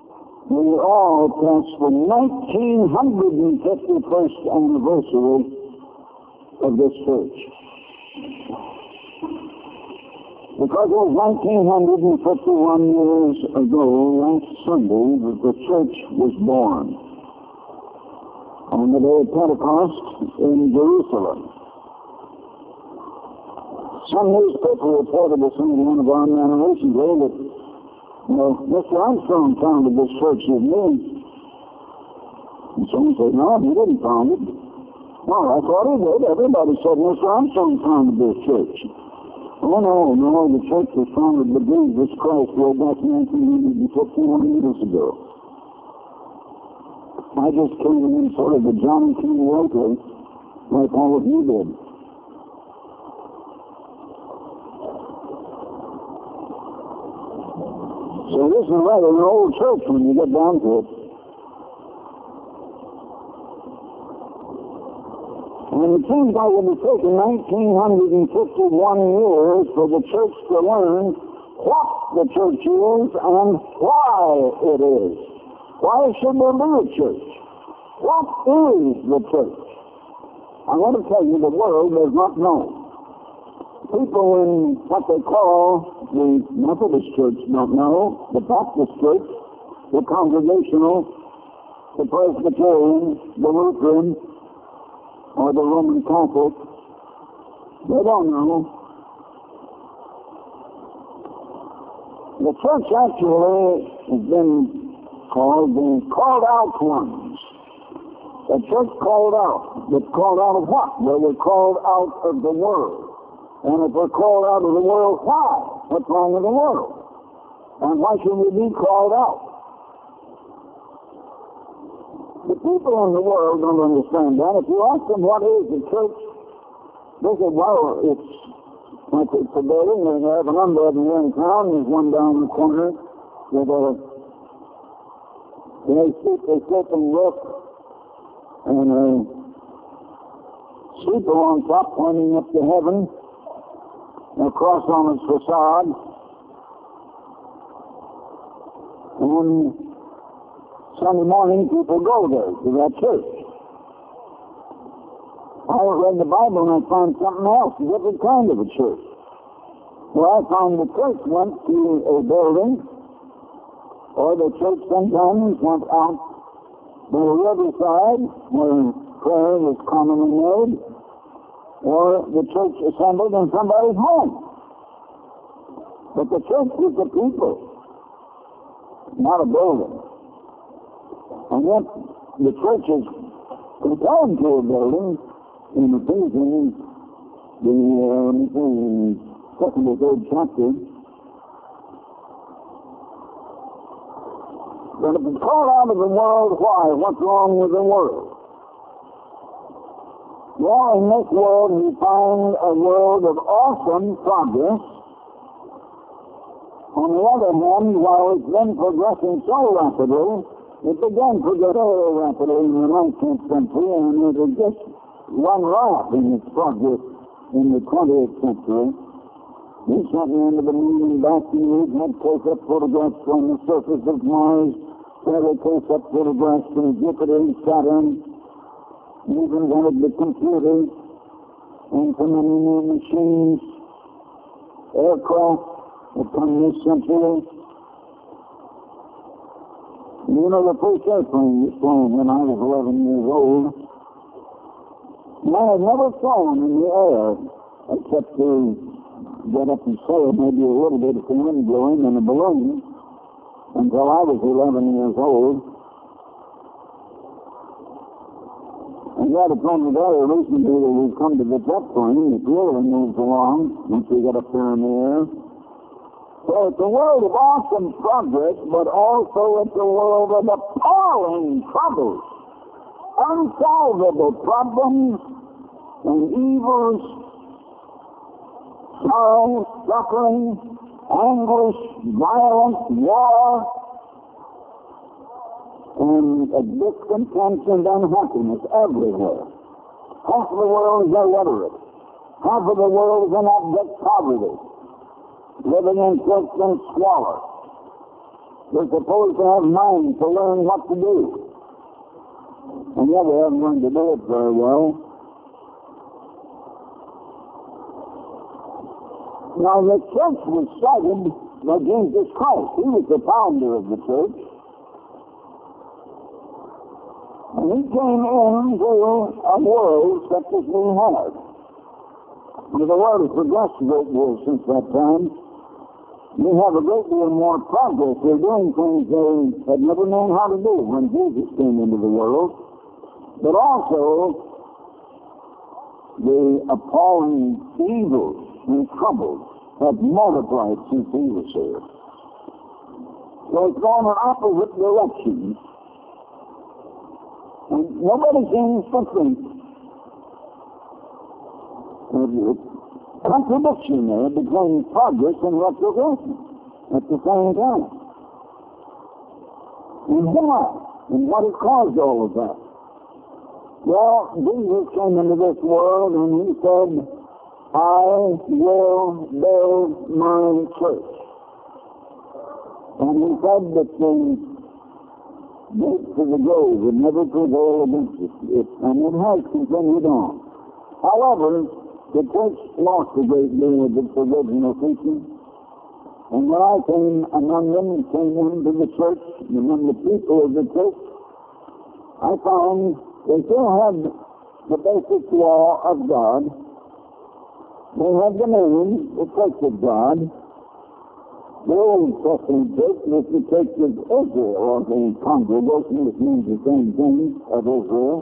We all passed the 1951st anniversary of this church. Because it was 1951 years ago, last Sunday, that the church was born. On the day of Pentecost in Jerusalem. Some newspaper reported this in one of our men recently that Mr. Armstrong founded this church with me. And someone said, no, he didn't found it. Well, I thought he did. Everybody said Mr. Armstrong founded this church. Oh, no, the church was founded by Jesus Christ way back 1951 years ago. I just came in sort of the John T. Wakeley, like all of you did. So this is rather an old church when you get down to it. And it seems like it has taken 1951 years for the church to learn what the church is and why it is. Why should there be a church? What is the church? I want to tell you the world does not know. People in what they call the Methodist Church don't know, the Baptist Church, the Congregational, the Presbyterian, the Lutheran, or the Roman Catholic. They don't know. The church actually has been called the called out ones. The church called out. But called out of what? They were called out of the world. And if we're called out of the world, why? What's wrong with the world? And why should we be called out? The people in the world don't understand that. If you ask them what is the church, they say, well, it's like it's a building. They have a number of them here in town. There's one down the corner with they sit and look, and a steeple on top pointing up to heaven, and a cross on its facade, and Sunday morning people go there to that church. I read the Bible and I found something else, a different kind of a church. Well, I found the church went to a building, or the church sometimes went out by the riverside where prayer was commonly made, or the church assembled in somebody's home. But the church is the people, not a building. And yet the church is compared to a building in Ephesians, the second or third chapter. But if it's called out of the world, why? What's wrong with the world? Well, in this world we find a world of awesome progress. On the other hand, while it's been progressing so rapidly, it began to get very rapidly in the 19th century, and it had just run riot in its progress in the 20th century. We sent men to the moon and back, and we had close-up photographs on the surface of Mars, several close-up photographs from Jupiter and Saturn. We invented the computer, and for many new machines, aircraft that come this century. You know, the first airplane was flown when I was 11 years old. And I had never flown in the air, except to get up and sail maybe a little bit if the wind blowing in a balloon, until I was 11 years old. And yet, it's only very recently that we've come to the jet plane that really moves along once we get up there in the air. So it's a world of awesome progress, but also it's a world of appalling troubles, unsolvable problems and evils, sorrow, suffering, anguish, violence, war, and discontent and unhappiness everywhere. Half of the world is illiterate. Half of the world is in abject poverty, living in filth and squalor. They're supposed to have minds to learn what to do. And yet they haven't learned to do it very well. Now the church was started by Jesus Christ. He was the founder of the church. And he came into a world such as we have. The world has progressed a great deal since that time. We have a great deal more progress. They're doing things they had never known how to do when Jesus came into the world. But also, the appalling evils and troubles have multiplied since he was here. So it's gone in opposite directions. And nobody seems to think there's a contradiction there between progress and retrogression at the same time. And why? And what has caused all of that? Well, Jesus came into this world and he said, I will build my church. And he said that the gates of the grave would never prevail against it, and it has continued on. However, the church lost a great deal of its original teaching. And when I came among them and came into the church, among the people of the church, I found they still had the basic law of God. They had the name, the Church of God. The Old Testament church was the Church of Israel, or the congregation, which means the same thing, of Israel.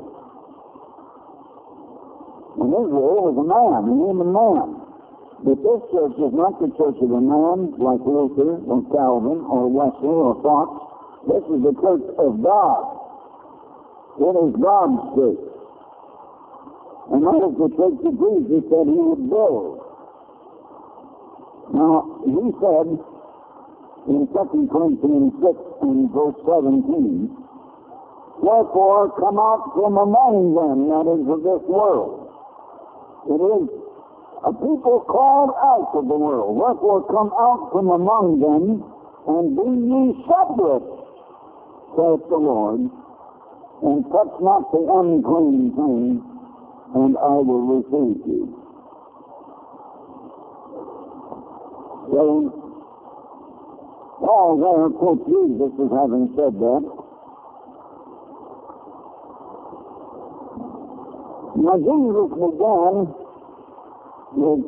And Israel was a man, a human man. But this church is not the church of a man like Luther or Calvin or Wesley or Fox. This is the church of God. It is God's church. And that is the church that Jesus said he would build. Now, he said in 2 Corinthians 6 and verse 17, wherefore come out from among them, that is, of this world. It is a people called out of the world. Wherefore come out from among them, and be ye separate, saith the Lord, and touch not the unclean thing, and I will receive you. So, Paul there quotes Jesus as having said that. Now, Jesus began with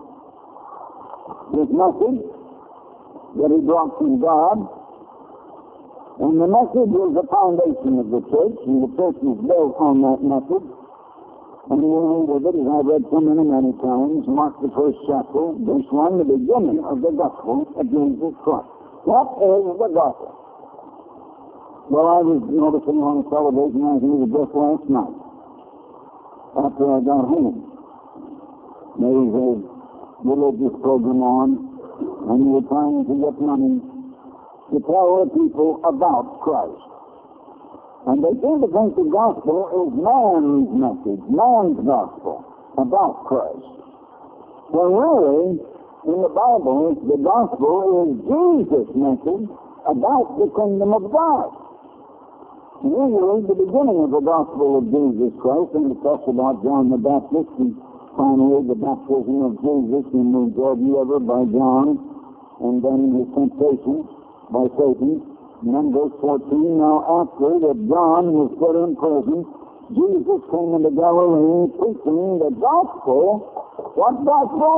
this message that he brought from God, and the message was the foundation of the church, and the church was built on that message. And we read with it, as I've read so many times, Mark the 1st chapter, verse 1, the beginning of the gospel of Jesus Christ. What is the gospel? Well, I was noticing on television, I think it was just last night, after I got home. There was a religious program on, and we were trying to get money to tell the people about Christ. And they seem to think the gospel is man's message, man's gospel about Christ. Well, really, in the Bible, the gospel is Jesus' message about the kingdom of God. Usually, the beginning of the gospel of Jesus Christ, and it talks about John the Baptist, and finally the baptism of Jesus in the Jordan River by John, and then his temptation by Satan. And then verse 14, now after that John was put in prison, Jesus came into Galilee preaching the gospel. What gospel?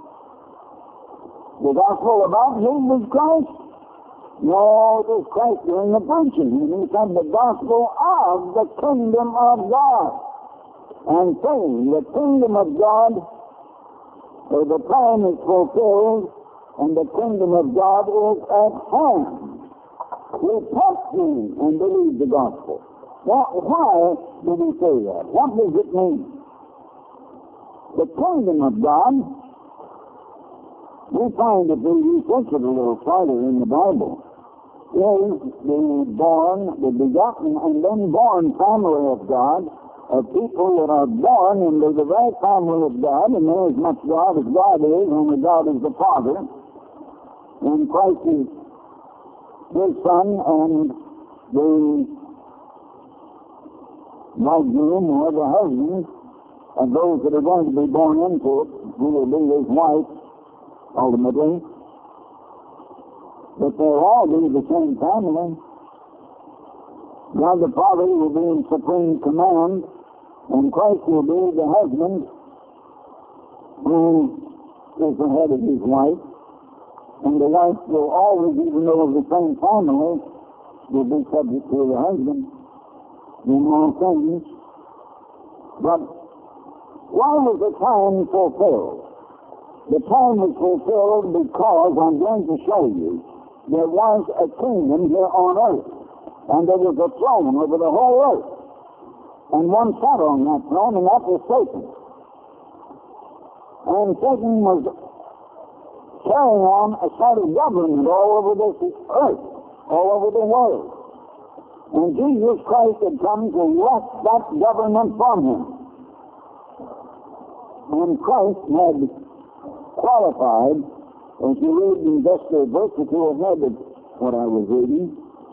The gospel about Jesus Christ? No, it was Christ doing the preaching. And he said the gospel of the kingdom of God. And saying the kingdom of God, or the time is fulfilled, and the kingdom of God is at hand. Repent ye and believe the gospel. Now, why did he say that? What does it mean? The kingdom of God, we find if we research it a little farther in the Bible, is the born, the begotten, and then born family of God, of people that are born into the very family of God, and they're as much God as God is, only God is the Father, and Christ is his son and the bridegroom or the husband and those that are going to be born into it, who will be his wife ultimately. But they'll all be the same family. God the Father will be in supreme command, and Christ will be the husband who is the head of his wife. And the wife will always, even though of the same family, will be subject to the husband in all things. But why was the time fulfilled? The time was fulfilled because I'm going to show you there was a kingdom here on earth, and there was a throne over the whole earth, and one sat on that throne, and that was Satan. And Satan was carrying on a sort of government all over this earth, all over the world. And Jesus Christ had come to wrest that government from him. And Christ had qualified, as you read in just a verse or two ahead of what I was reading,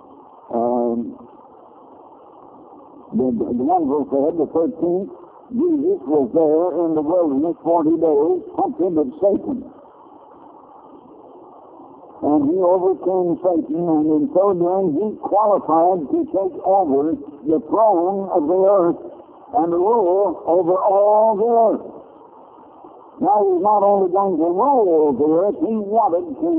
the one verse ahead, the 13th, Jesus was there in the wilderness 40 days, tempted of Satan. And he overcame Satan, and in so doing he qualified to take over the throne of the earth and rule over all the earth. Now he's not only going to rule over the earth, he wanted to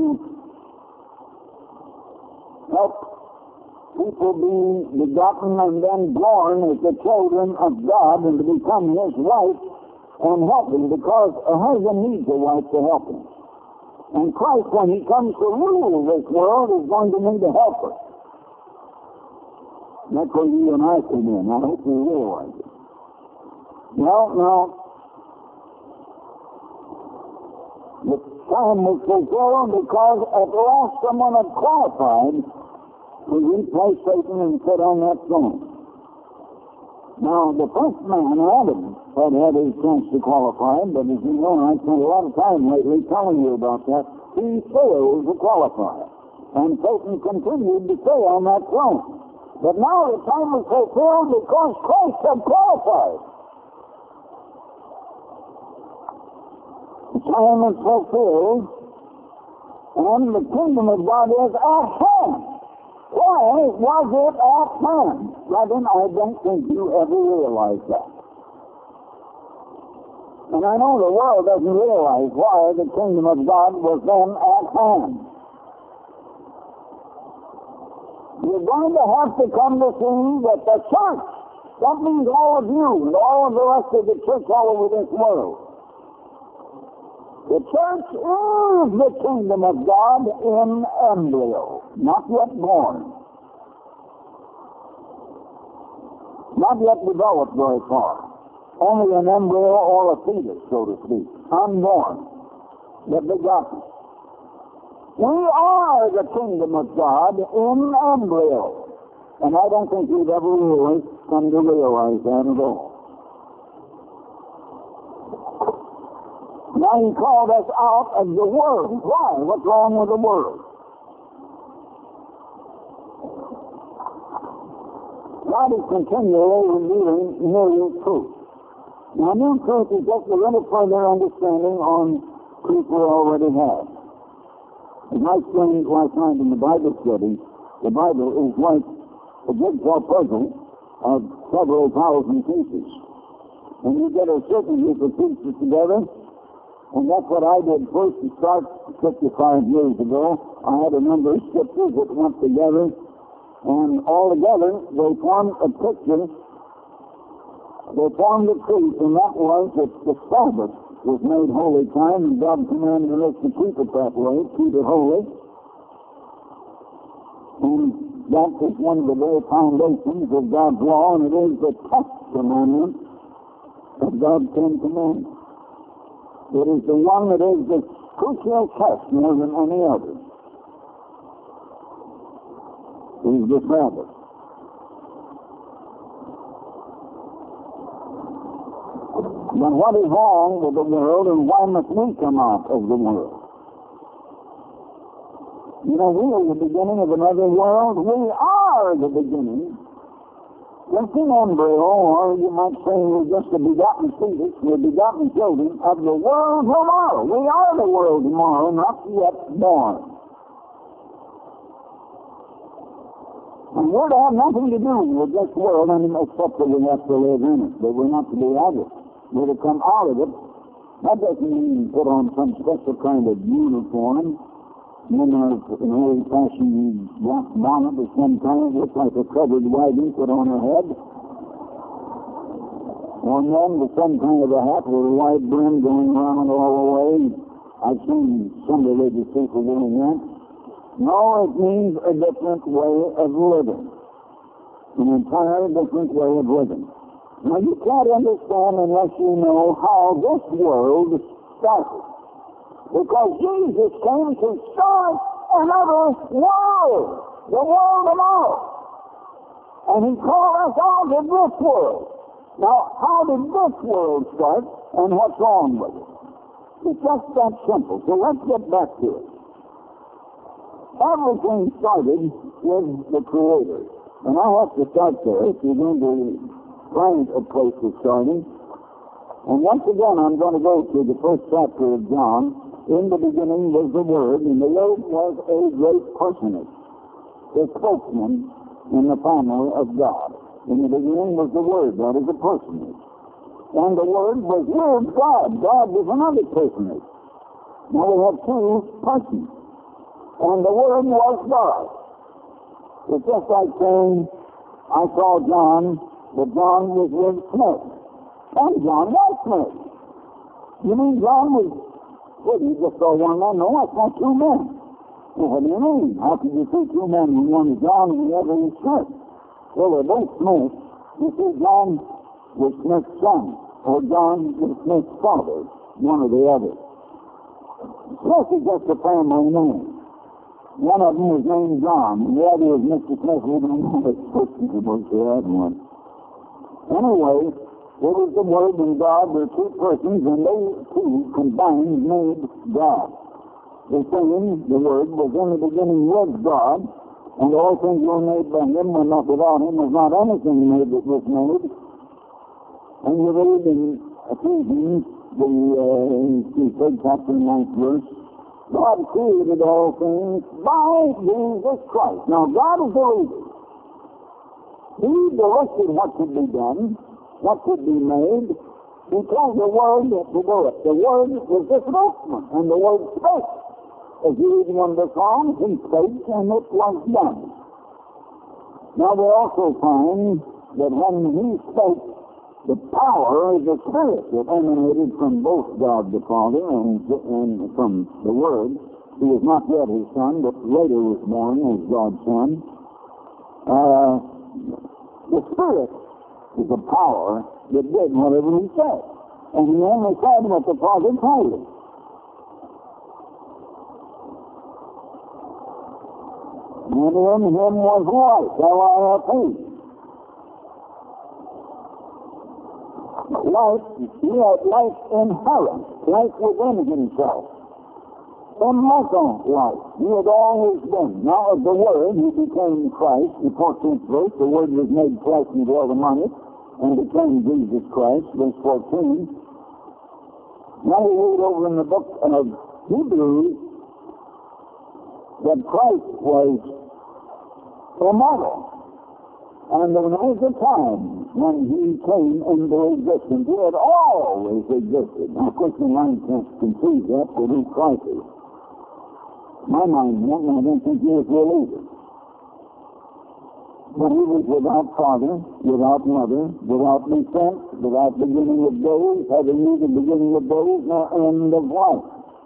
help people be begotten and then born as the children of God and to become his wife and help him, because a husband needs a wife to help him. And Christ, when he comes to rule this world, is going to need a helper. That's where you and I come in. I hope you realize it. Well, now, the time was fulfilled because at last someone had qualified to replace Satan and sit on that throne. Now, the first man, Adam, had his chance to qualify, but as you know, I spent a lot of time lately telling you about that. He failed to qualify, and Satan continued to stay on that throne. But now the time was fulfilled because Christ had qualified. The time is fulfilled, and the kingdom of God is at hand. Why was it at hand? Brethren, I don't think you ever realized that. And I know the world doesn't realize why the kingdom of God was then at hand. You're going to have to come to see that the church, that means all of you and all of the rest of the church all over this world, the church is the kingdom of God in embryo, not yet born, not yet developed very far. Only an embryo or a fetus, so to speak, unborn, but begotten. We are the kingdom of God in embryo, and I don't think you've ever really come to realize that at all. Now he called us out of the world. Why? What's wrong with the world? God is continually revealing new truth. Now, new truth is just a little further understanding on truth we already have. As I explained last night in the Bible study, the Bible is like a jigsaw puzzle of several thousand pieces. And you get a certain group of pieces together, and that's what I did first to start 55 years ago. I had a number of scriptures that went together, and all together they formed a picture. They formed the truth, and that was that the Sabbath was made holy time, and God commanded us to keep it that way, keep it holy. And that is one of the very foundations of God's law, and it is the tenth commandment of God's Ten Commandments. It is the one that is the crucial test more than any other. It is the Sabbath. But what is wrong with the world, and why must we come out of the world? You know, we are the beginning of another world. We are the beginning. Just an embryo, or you might say we're just a begotten fetus, we're begotten children of the world tomorrow. We are the world tomorrow, not yet born. And we're to have nothing to do with this world except that we have to live in it, but we're not to be of it. We're to come out of it. That doesn't mean put on some special kind of uniform, an old-fashioned black bonnet or some kind, looks like a covered wagon put on her head. Or then with some kind of a hat with a wide brim going around all the way. I've seen some religious people doing that. No, it means a different way of living. An entirely different way of living. Now, you can't understand unless you know how this world started. Because Jesus came to start another world, the world of all. And he called us all to this world. Now, how did this world start, and what's wrong with it? It's just that simple. So let's get back to it. Everything started with the Creator. And I have to start there if you're going to find a place of starting. And once again, I'm going to go to the first chapter of John. In the beginning was the Word, and the Word was a great personage, a spokesman in the family of God. In the beginning was the Word, that is a personage. And the Word was with God. God was another personage. Now we have two persons. And the Word was God. It's just like saying, I saw John, but John was with Smith. And John was Smith. You mean John was... Well, you just saw one man. No, I saw two men. Well, what do you mean? How could you see two men when one is John and the other is Smith? Well, they're both Smith. You see, John was Smith's son, or John was Smith's father, one or the other. Smith is just a family name. One of them was named John, and the other was Mr. Smith. We don't know the supposed to have one. Anyway, it was the Word and God were two persons, and they two combined made God. The same, the Word, was in the beginning with God, and all things were made by Him, and not without Him was not anything made that was made. And you read in Ephesians, the third chapter, 9th verse, God created all things by Jesus Christ. Now, God is the leader. He directed what could be done, what could be made, because the Word to do it. The Word was the spokesman, and the Word spoke. As you read one of the Psalms, He spoke, and it was done. Now we also find that when He spoke, the power of the Spirit that emanated from both God the Father and from the Word, who was not yet His Son, but later was born as God's Son. The Spirit is a power that did whatever He said. And He only said what the Father told Him. And in Him was life, L-I-F-E. Life, He had life inherent, life within Himself. Immortal life, He had always been. Now of the Word, He became Christ. In the 14th verse, the Word was made flesh and dwelt among us, and became Jesus Christ, verse 14. Now we read over in the book of Hebrews that Christ was immortal. And there was a time when He came into existence. He had always existed. Now, Christian mind can't conceive that, but who Christ is. My mind won't, and I don't think yours will either. But He was without father, without mother, without descent, without beginning of days, having neither beginning of days nor end of life.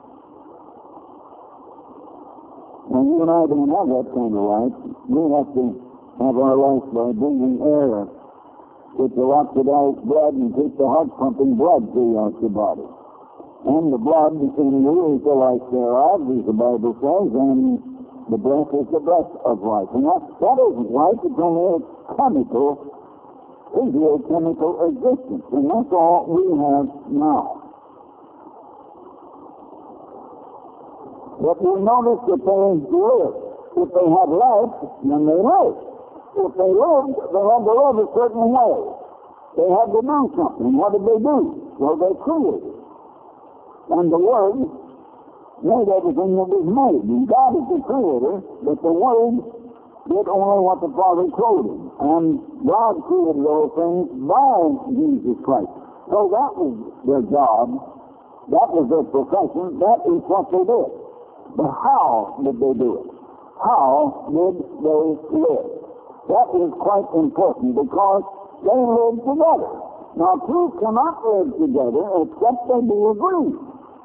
And you and I don't have that kind of life. We have to have our life by breathing air, with the oxidized blood, and keep the heart pumping blood throughout your body. And the blood in you is the life thereof, as the Bible says, and the breath is the breath of life. And that isn't life, it's only a chemical, physiochemical existence. And that's all we have now. But we notice that they lived. If they had life, then they lived. If they lived, they had to live a certain way. They had to do something. What did they do? Well, they created. And the Word made everything that was made. And God is the creator, but the Word did only what the Father told him. And God created those things by Jesus Christ. So that was their job. That was their profession. That is what they did. But how did they do it? How did they live? That is quite important because they lived together. Now, two cannot live together except they be agreed.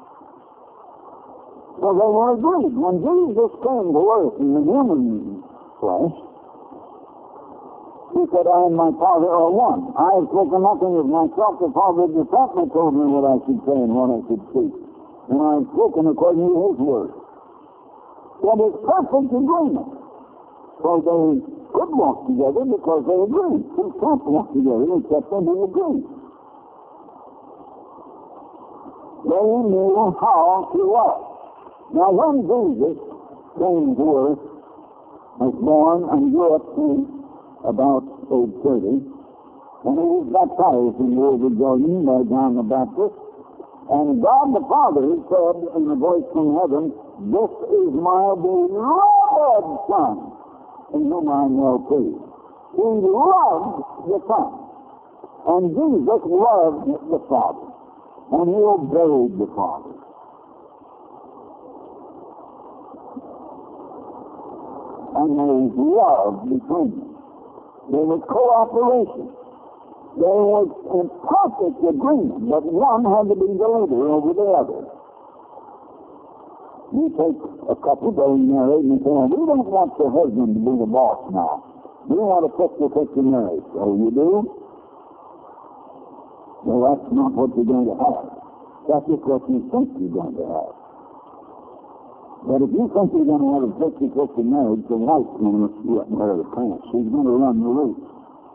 So they were agreed. When Jesus came to earth in the human flesh, he said, I and my Father are one. I have spoken nothing of myself. The Father has certainly told me what I should say and what I should speak. And I have spoken according to his word. That is perfect agreement. So they could walk together because they agreed. They can't walk together except they be agreed. They knew how to walk. Now when Jesus came to earth, was born and grew up to about age 30, and he was baptized in the river Jordan by John the Baptist, and God the Father said in a voice from heaven, this is my beloved Son, in whom I am well pleased. He loved the Son, and Jesus loved the Father, and he obeyed the Father. And there was love between them. There was cooperation. There was a perfect agreement, but one had to be the leader over the other. You take a couple getting married and say, well, we don't want the husband to be the boss now. We want a 50-50 marriage. Oh, you do? Well, that's not what you're going to have. That's just what you think you're going to have. But if you think you're going to have a 50-50 marriage, the wife's going to wear the pants. She's going to run the roof.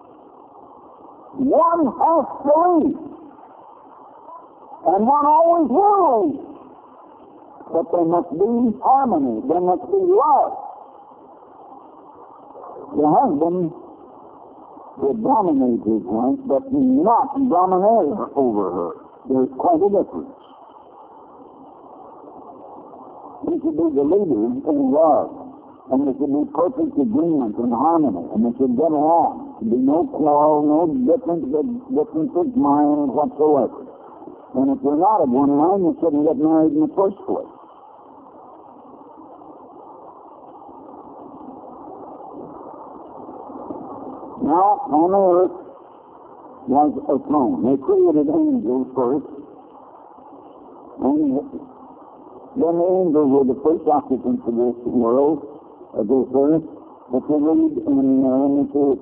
One has to lead. And one always will lead. But there must be harmony. There must be love. The husband will dominate his wife, but not dominate over her. There's quite a difference. He should be the leader in love. And there should be perfect agreement and harmony. And they should get along. There should be no quarrel, no difference of mind whatsoever. And if you're not of one mind, you shouldn't get married in the first place. Now, on the earth was a throne. They created angels first. And then the angels were the first occupants of this world, of this earth. If you read in Genesis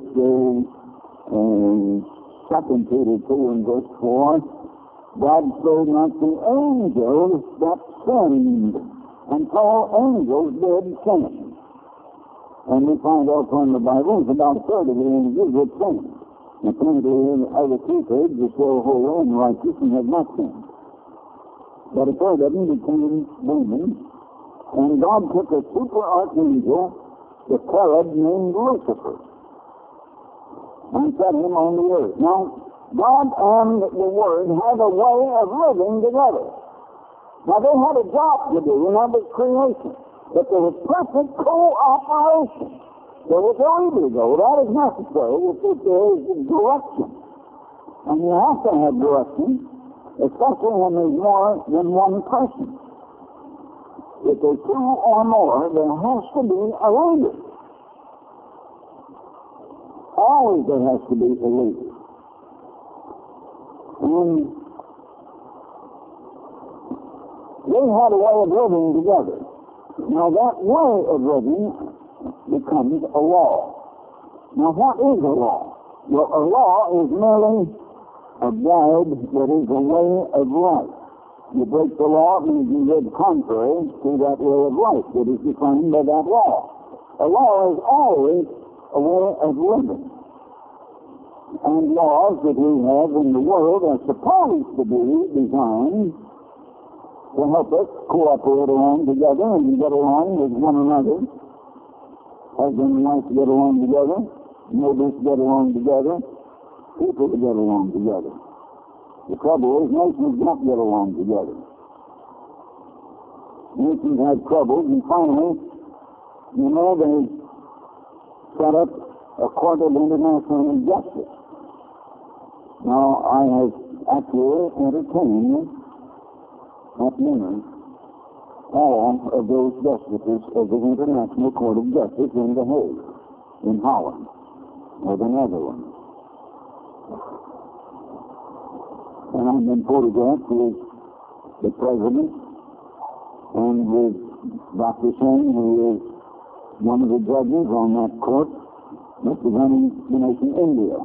2 Peter 2 and verse 4, God showed not the angels that sinned, and all angels did sin. And we find also in the Bible, it's about a third of the angels that sin. And apparently other two-thirds are still holy and righteous and have not sinned. But a third of them became demons, and God took a super archangel, the cherub named Lucifer, and set him on the earth. Now, God and the Word had a way of living together. Now, they had a job to do, and that was creation. But there was perfect cooperation. There was a leader, though. That is necessary if there is direction. And you have to have direction, especially when there's more than one person. If there's two or more, there has to be a leader. Always there has to be a leader. And they had a way of living together. Now that way of living becomes a law. Now what is a law? Well, a law is merely a guide that is a way of life. You break the law, it means you live contrary to that way of life that is defined by that law. A law is always a way of living. And laws that we have in the world are supposed to be designed to help us cooperate along together and get along with one another. Husband and wife get along together, neighbors get along together, people get along together. The trouble is, nations don't get along together. Nations have troubles, and finally, you know, they set up a court of international justice. Now, I have actually entertained at dinner all of those justices of the International Court of Justice in The Hague, in Holland, or the Netherlands. And I've been photographed with the President and with Dr. Singh, who is one of the judges on that court, representing the nation India.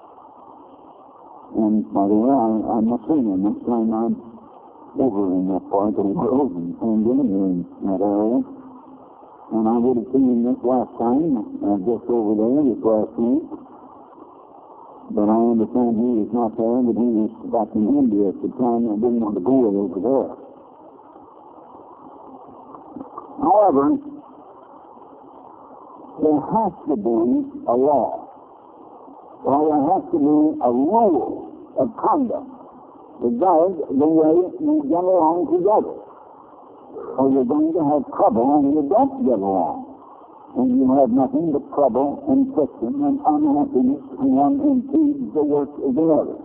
And by the way, I'm Muslim. Next time I'm over in that part of the world, in India, in that area. And I would have seen this last time, just over there, this last week. But I understand he was not there, but he was back in India at the time and didn't want to go over there. However, there has to be a law. Or there has to be a rule of conduct that guides the way you get along together. Or you're going to have trouble and you don't get along. And you have nothing but trouble and friction and unhappiness, and one impedes the work of the other.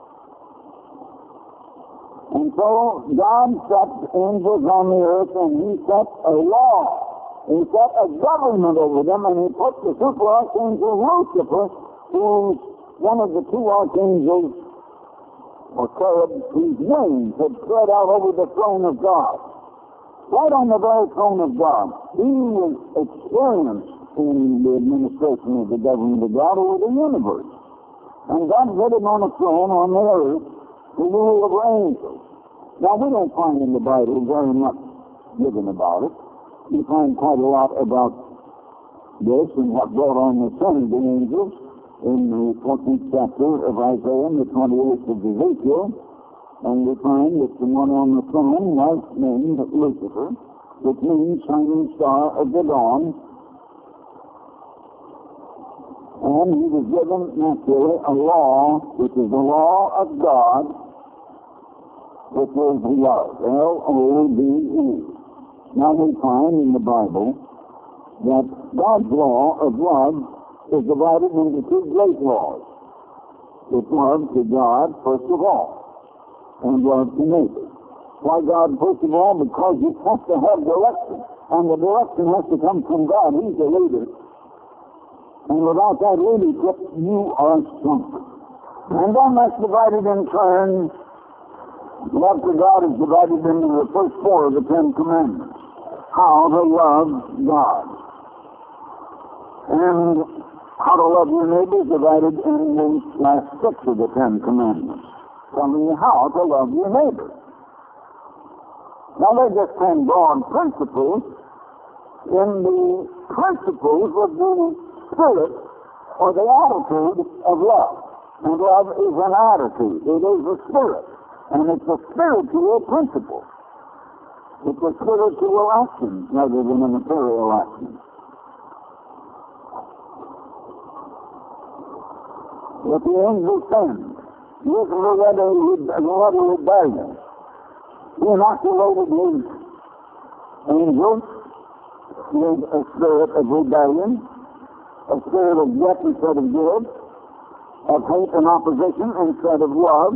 And so God set angels on the earth, and he set a law. He set a government over them, and he put the super archangel Lucifer, who is one of the two archangels, or cherubs, whose names had spread out over the throne of God. Right on the very throne of God. He was experienced in the administration of the government of God over the universe. And God put him on a throne on the earth to rule over angels. Now, we don't find in the Bible very much given about it. We find quite a lot about this and what brought on the son of the angels in the 14th chapter of Isaiah and the 28th of Ezekiel. And we find that the one on the throne was named Lucifer, which means shining star of the dawn. And he was given, naturally, a law, which is the law of God, which is love, L-O-V-E. Now we find in the Bible that God's law of love is divided into two great laws. It's love to God, first of all, and love to neighbor. Why God, first of all? Because you have to have direction, and the direction has to come from God. He's the leader. And without that leadership, you are sunk. And then that's divided in turn. Love to God is divided into the first four of the Ten Commandments. How to love God. And how to love your neighbor is divided in the last six of the Ten Commandments, telling you how to love your neighbor. Now, they're just 10 broad principles in the principles of the spirit or the attitude of love. And love is an attitude. It is a spirit. And it's a spiritual principle. It's a spiritual action rather than a material action. What the angels send. This is a letter rebellion. He inoculated his angels with a spirit of rebellion, a spirit of death instead of good, of hate and opposition instead of love,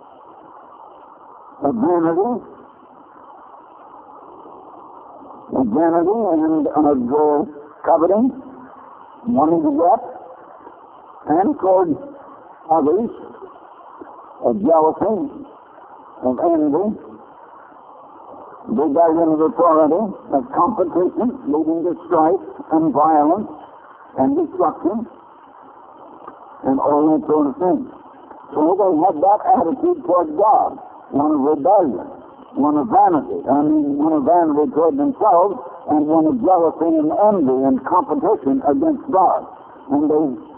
of vanity and of coveting, wanting to get, and toward others, of jealousy, of envy, rebellion of authority, of competition, leading to strife and violence and destruction, and all that sort of thing. So they had that attitude toward God, one of rebellion, one of vanity, one of vanity toward themselves, and one of jealousy and envy and competition against God. And they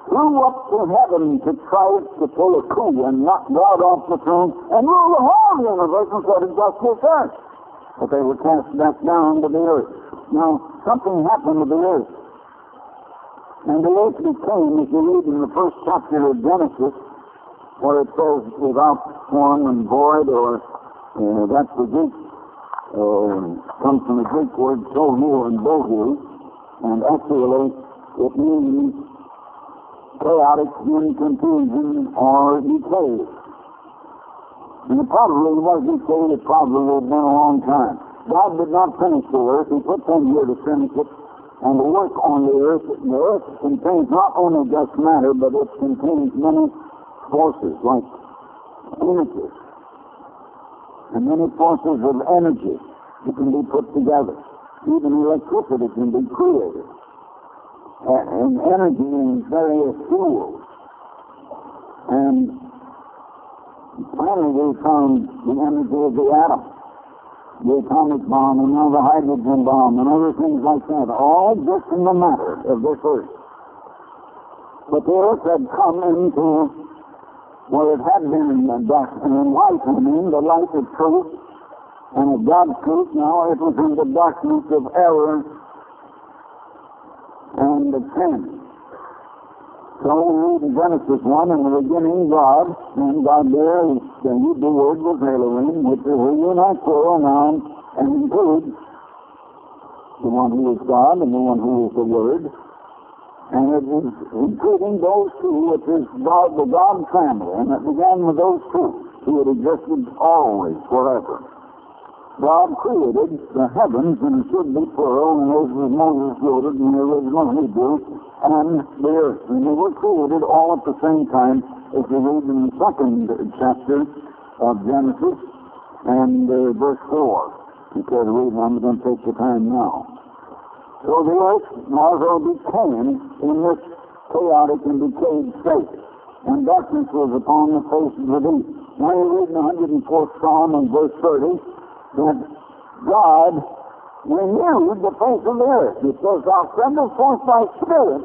flew up to heaven to try to pull a coup and knock God off the throne and rule the whole universe instead of just this earth. But they were cast back down to the earth. Now, something happened to the earth. And the earth became, if you read in the first chapter of Genesis, where it says without form and void, or that's the Greek, comes from the Greek word tohu and bohu, and actually it means chaotic in confusion or decay. And it probably was decayed, it probably had been a long time. God did not finish the earth, He put them here to finish it, and to work on the earth. The earth contains not only just matter, but it contains many forces, like energy. And many forces of energy that can be put together. Even electricity can be created. And energy in various fuels. And finally we found the energy of the atom, the atomic bomb, and now the hydrogen bomb, and other things like that, all just in the matter of this earth. But the earth had come into, well, it had been in the dark, and in light, the light of truth, and of God's truth. Now it was in the darkness of error and of sin. So we read in Genesis 1, in the beginning God, and God there, the Hebrew word was Elohim, which is a unite plural noun, and includes the one who is God and the one who is the Word. And it is including those two, which is God, the God family, and it began with those two, who had existed always, forever. God created the heavens, and it should be plural, and as Moses wrote it in the original Hebrew, and the earth. And they were created all at the same time, as we read in the second chapter of Genesis, and verse 4. You could read, I'm going to take the time now. So the earth now became in this chaotic and decayed state, and darkness was upon the face of the deep. Now you read in the 104th Psalm and verse 30, that God renewed the face of the earth. It says, Thou sendest forth Thy Spirit,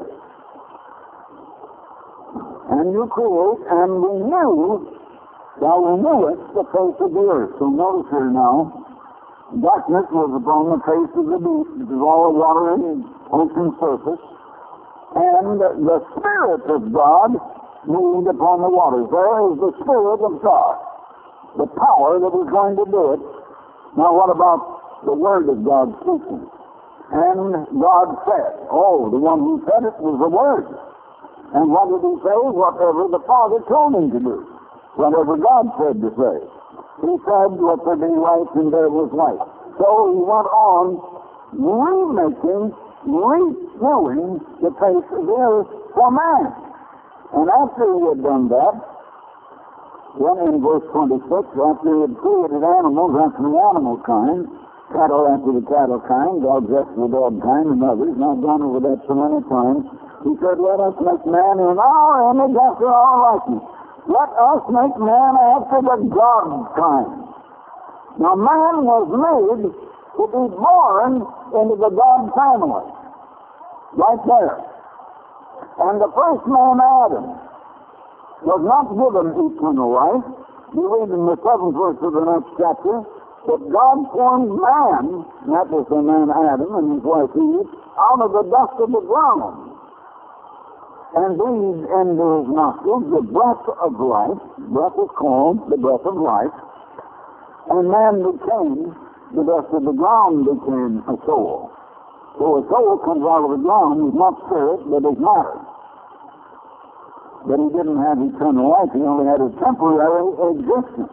and you create and renew, Thou renewest the face of the earth. So notice here now, darkness was upon the face of the deep, which is all the water and ocean surface, and the Spirit of God moved upon the waters. There is the Spirit of God, the power that was going to do it. Now what about the Word of God speaking? And God said, the one who said it was the Word. And what did He say? Whatever the Father told Him to do. Whatever God said to say. He said, let there be light, and there was light. So He went on remaking, renewing the face of the earth for man. And after He had done that, then in verse 26, after He had created animals after the animal kind, cattle after the cattle kind, dogs after the dog kind, and others, and I've gone over that so many times, He said, let us make man in our image after our likeness. Let us make man after the God kind. Now man was made to be born into the God family. Right there. And the first man, Adam, was not given eternal life. You read in the 7th verse of the next chapter that God formed man, and that was the man Adam and his wife Eve, out of the dust of the ground, and breathed into his nostrils the breath of life. Breath is called the breath of life. And man became, the dust of the ground became a soul. So a soul comes out of the ground, is not spirit, but is matter. But he didn't have eternal life, he only had a temporary existence.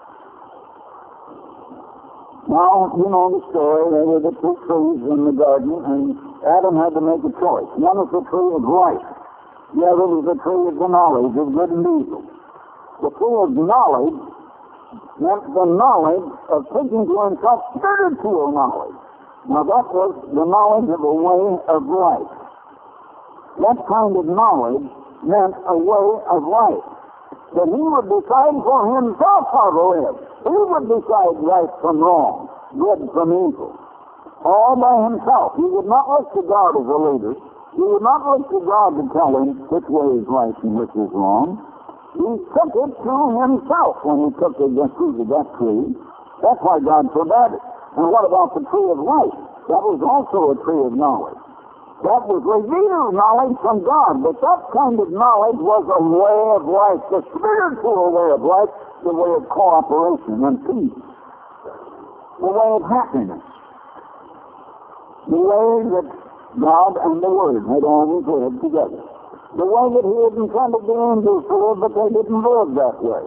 Now, you know the story, there were the two trees in the garden, and Adam had to make a choice. One is the tree of life, the other was the tree of the knowledge of good and evil. The tree of knowledge meant the knowledge of taking to himself spiritual knowledge. Now that was the knowledge of a way of life. That kind of knowledge meant a way of life. That he would decide for himself how to live. He would decide right from wrong, good from evil. All by himself. He would not look to God as a leader. He would not look to God to tell him which way is right and which is wrong. He took it to himself when he took the fruit of that tree. That's why God forbade it. And what about the tree of life? That was also a tree of knowledge. That was revealed knowledge from God, but that kind of knowledge was a way of life, the spiritual way of life, the way of cooperation and peace, the way of happiness, the way that God and the Word had always lived together. The way that He had intended the angels to live, but they didn't live that way.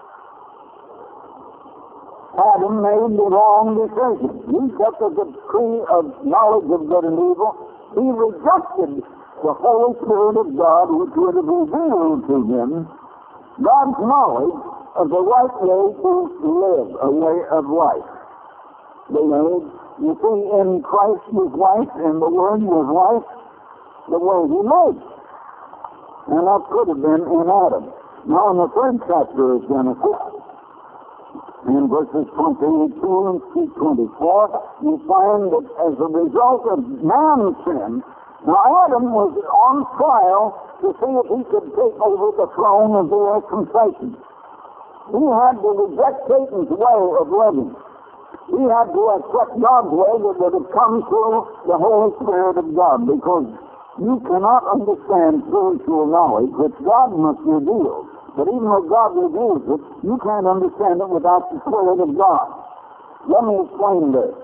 Adam made the wrong decision. He took the tree of knowledge of good and evil. He rejected the Holy Spirit of God, which would have revealed to him God's knowledge of the right way to live, a way of life. The way, you see, in Christ was life, and the Word was life, the way He lived. And that could have been in Adam. Now in the third chapter of Genesis, in verses 22 and 24, you find that as a result of man's sin, now Adam was on trial to see if he could take over the throne of the earth from Satan. He had to reject Satan's way of living. He had to accept God's way that would have come through the Holy Spirit of God, because you cannot understand spiritual knowledge which God must reveal. But even though God reveals it, you can't understand it without the Spirit of God. Let me explain this.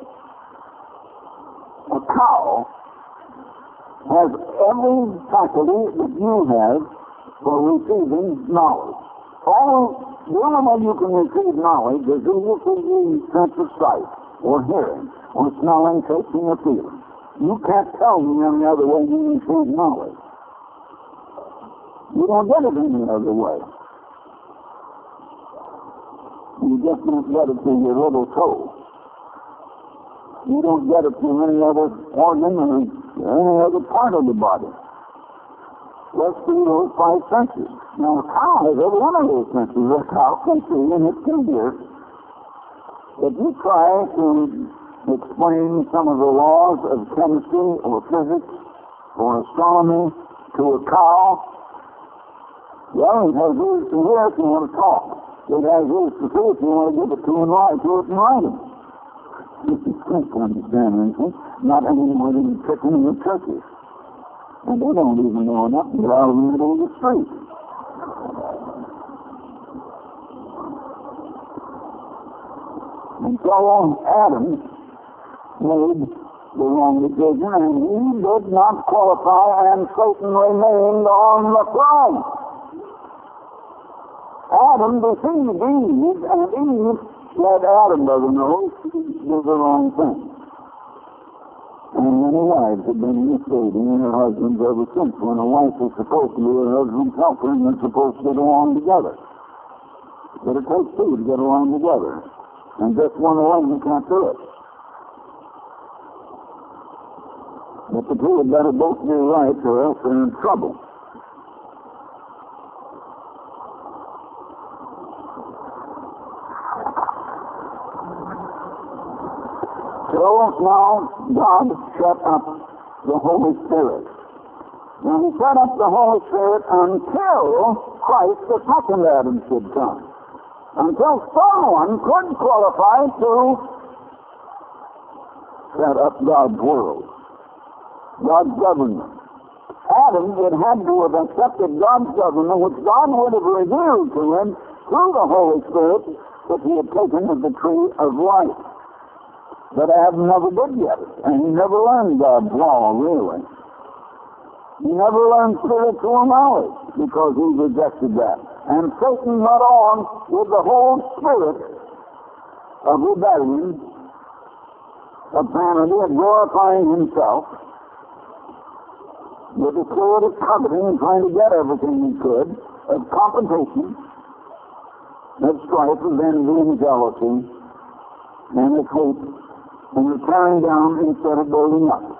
A cow has every faculty that you have for receiving knowledge. The only way you can receive knowledge is either through the sense of sight, or hearing, or smelling, tasting, or feeling. You can't tell me any other way you receive knowledge. You don't get it any other way. You just don't get it through your little toe. You don't get it through any other organ or any other part of the body. Just through those five senses. Now a cow has every one of those senses. A cow can see and it can hear. If you try to explain some of the laws of chemistry or physics or astronomy to a cow, well, it has ears to hear if you want to talk. It has ears to see if you want to give it to it in writing. You can't understand anything, not any more than the chicken and the turkey. And they don't even know enough to get out of the middle of the street. And so Adam made the wrong decision, and he did not qualify, and Satan remained on the throne. Adam deceived Eve, and Eve let Adam doesn't know did the wrong thing. And many wives have been mistreating their husbands ever since. When a wife is supposed to be her husband's helper, and they're supposed to get along together. But it takes two to get along together. And just one alone can't do it. But the two had better both be right, or else they're in trouble. So now God set up the Holy Spirit. Now He set up the Holy Spirit until Christ, the second Adam, should come. Until someone could qualify to set up God's world, God's government. Adam would have to have accepted God's government, which God would have revealed to him through the Holy Spirit that he had taken of the tree of life. But Adam never did get it, and he never learned God's law, really. He never learned spiritual knowledge because he rejected that. And Satan went on with the whole spirit of rebellion, of vanity, of glorifying himself, with the spirit of coveting and trying to get everything he could, of competition, of strife, of envy and jealousy, and of hate, and of tearing down instead of building up.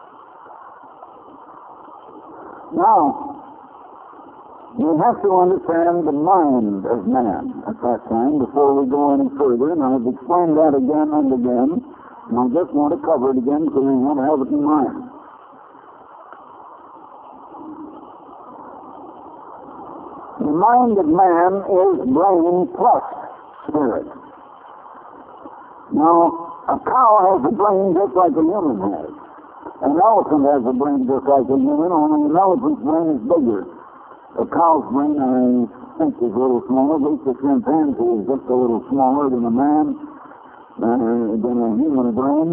Now, you have to understand the mind of man at that time before we go any further, and I've explained that again and again, and I just want to cover it again because we want to have it in mind. The mind of man is brain plus spirit. Now, a cow has a brain just like a human has. An elephant has a brain just like a human, only an elephant's brain is bigger. A cow's brain, I think, is a little smaller. At least the chimpanzee is just a little smaller than a man, than a human brain.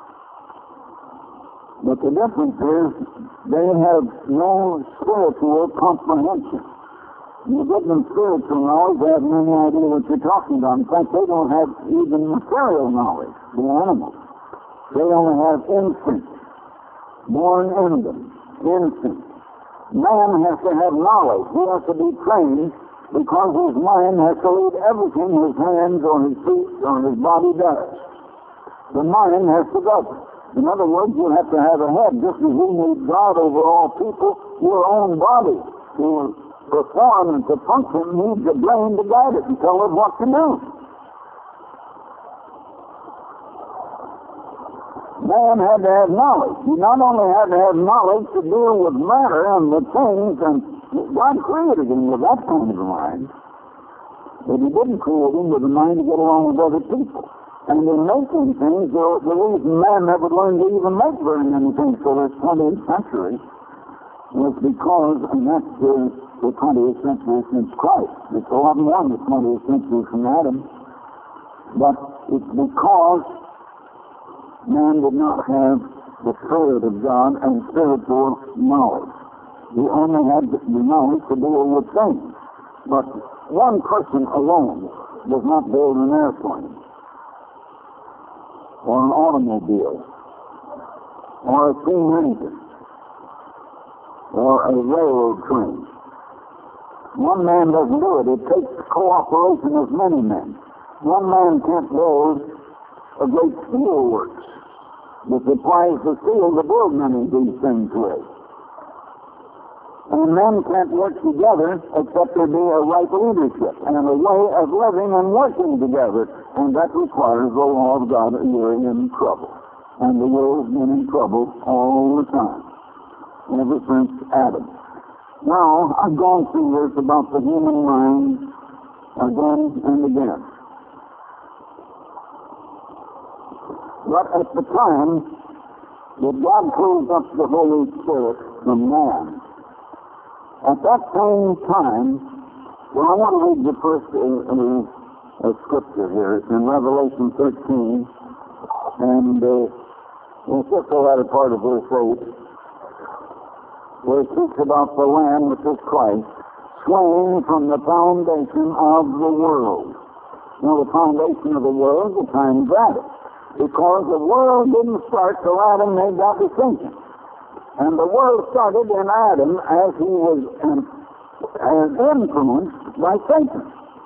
But the difference is they have no spiritual comprehension. You give them spiritual knowledge, they have no idea what you're talking about. In fact, they don't have even material knowledge, the animals. They only have instinct, born in them, instinct. Man has to have knowledge. He has to be trained because his mind has to lead everything his hands or his feet or his body does. The mind has to govern. In other words, you have to have a head. Just as you need God over all people, your own body to perform and to function needs a brain to guide it and tell it what to do. Man had to have knowledge. He not only had to have knowledge to deal with matter and the things, and God created him with that kind of a mind, but he didn't create him with a mind to get along with other people. And in making things, the reason man never learned to even make very many things for the 20th century was because, and that's the 20th century since Christ. It's a lot more than the 20th century from Adam. But it's because man did not have the Spirit of God and spiritual knowledge. He only had the knowledge to deal with things. But one person alone does not build an airplane, or an automobile, or a steam engine, or a railroad train. One man doesn't do it. It takes cooperation of many men. One man can't build a great steel works. It requires the steel to build many of these things with. And men can't work together except there be a right leadership and a way of living and working together. And that requires the law of God, or you're in trouble. And the world's been in trouble all the time, ever since Adam. Now, I've gone through this about the human mind again and again. But at the time that God closed up the Holy Spirit from man, at that same time, well, I want to read the first scripture here. It's in Revelation 13, and it's just the latter part of verse 8, where it speaks about the Lamb, which is Christ, slain from the foundation of the world. Now, the foundation of the world, the time of Adam, because the world didn't start till Adam made that distinction. And the world started in Adam as he was influenced by Satan.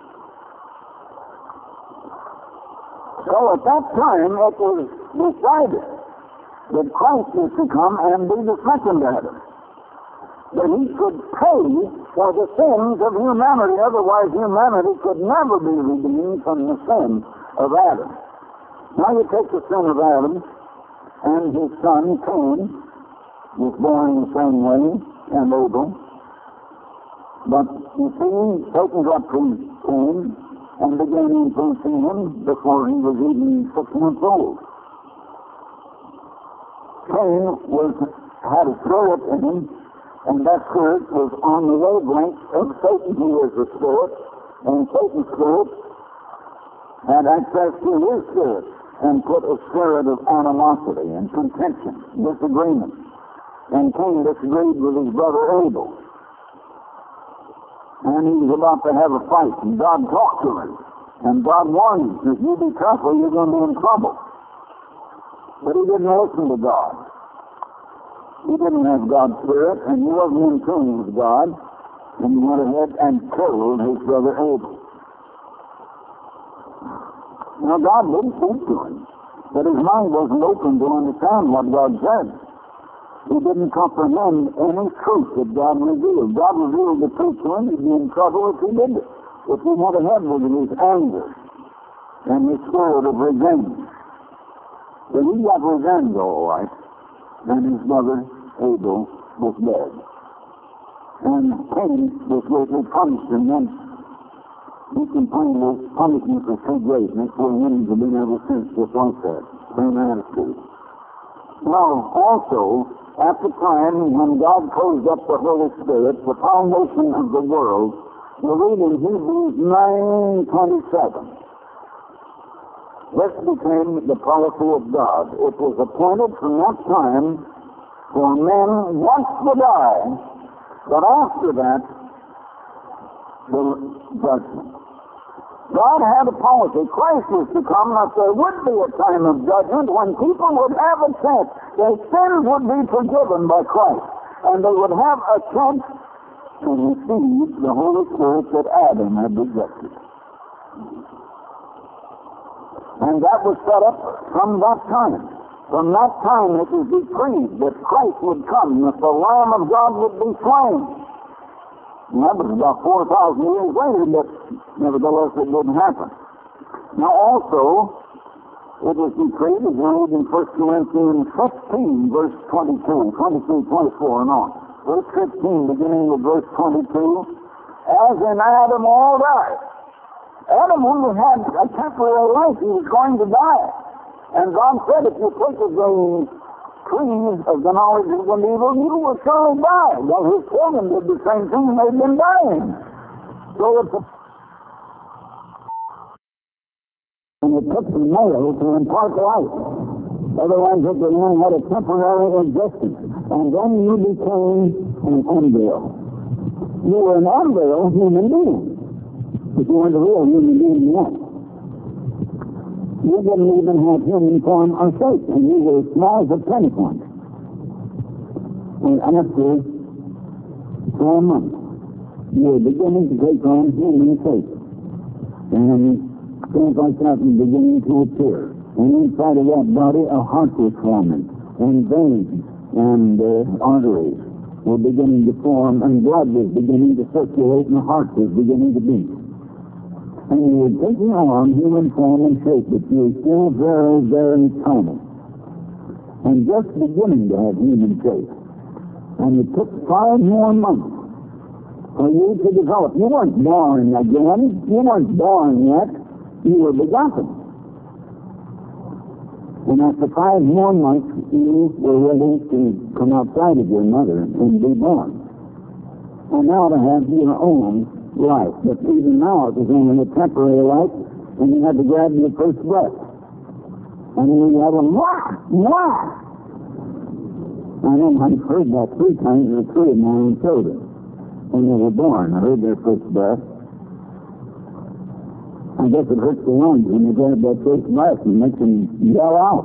So at that time it was decided that Christ was to come and be the second Adam. That he could pay for the sins of humanity, otherwise humanity could never be redeemed from the sin of Adam. Now you take the sin of Adam and his son Cain, was born in the same way, and Abel. But you see, Satan got to Cain and began influencing him before he was even 6 months old. Cain had a spirit in him, and that spirit was on the wavelength of Satan, who is the spirit, and Satan's spirit had access to his spirit and put a spirit of animosity and contention, disagreement. And Cain disagreed with his brother Abel. And he was about to have a fight, and God talked to him. And God warned him, if you be careful, you're going to be in trouble. But he didn't listen to God. He didn't have God's spirit, and he wasn't in tune with God. And he went ahead and killed his brother Abel. Now God didn't speak to him, but his mind wasn't open to understand what God said. He didn't comprehend any truth that God revealed. God revealed the truth to him. He'd be in trouble if he did it. If he went ahead with his anger and his spirit of revenge. But he got revenge all right, and his brother Abel was dead. And Cain was greatly punished, and then he complained that punishment was too great, and that's where humans have been ever since, just like that. Same attitude. Now, also, at the time when God closed up the Holy Spirit, the foundation of the world, we read in Hebrews 9:27. This became the policy of God. It was appointed from that time for men once to die, but after that, the judgment. God had a policy. Christ was to come that there would be a time of judgment when people would have a chance. Their sins would be forgiven by Christ, and they would have a chance to receive the Holy Spirit that Adam had rejected. And that was set up from that time. From that time it was decreed that Christ would come, that the Lamb of God would be slain. And that was about 4,000 years later, but nevertheless it didn't happen. Now also, it was decreed, as we read in 1 Corinthians 15, verse 22, 23, 24, and on. Verse 15, beginning with verse 22, as in Adam all died. Adam only had a temporary life. He was going to die. And God said, if you take of the trees of the knowledge of good and evil, you will surely die. Well, his children did the same thing, and they've been dying. So it's a... And it took the male to impart life. Otherwise, it would only had a temporary existence. And then you became an embryo. You were an embryo human being. If you weren't a real human being yet. You didn't even have human form or shape, and you were as small as a penny point. And after 4 months, you were beginning to take on human shape. And things like that were beginning to appear. And inside of that body, a heart was forming, and veins and arteries were beginning to form, and blood was beginning to circulate, and the heart was beginning to beat. And you were taking on human form and shape, but you were still very, very tiny. And just beginning to have human shape. And it took 5 more months for you to develop. You weren't born again. You weren't born yet. You were begotten. And after 5 more months, you were ready to come outside of your mother and be born. And now to have your own life. But even now it was only a temporary life, and you had to grab your first breath. And you have a mwah, mwah. I know I've heard that 3 times or 3 of my own children when they were born. I heard their first breath. I guess it hurts the lungs when they grab that first breath and makes them yell out.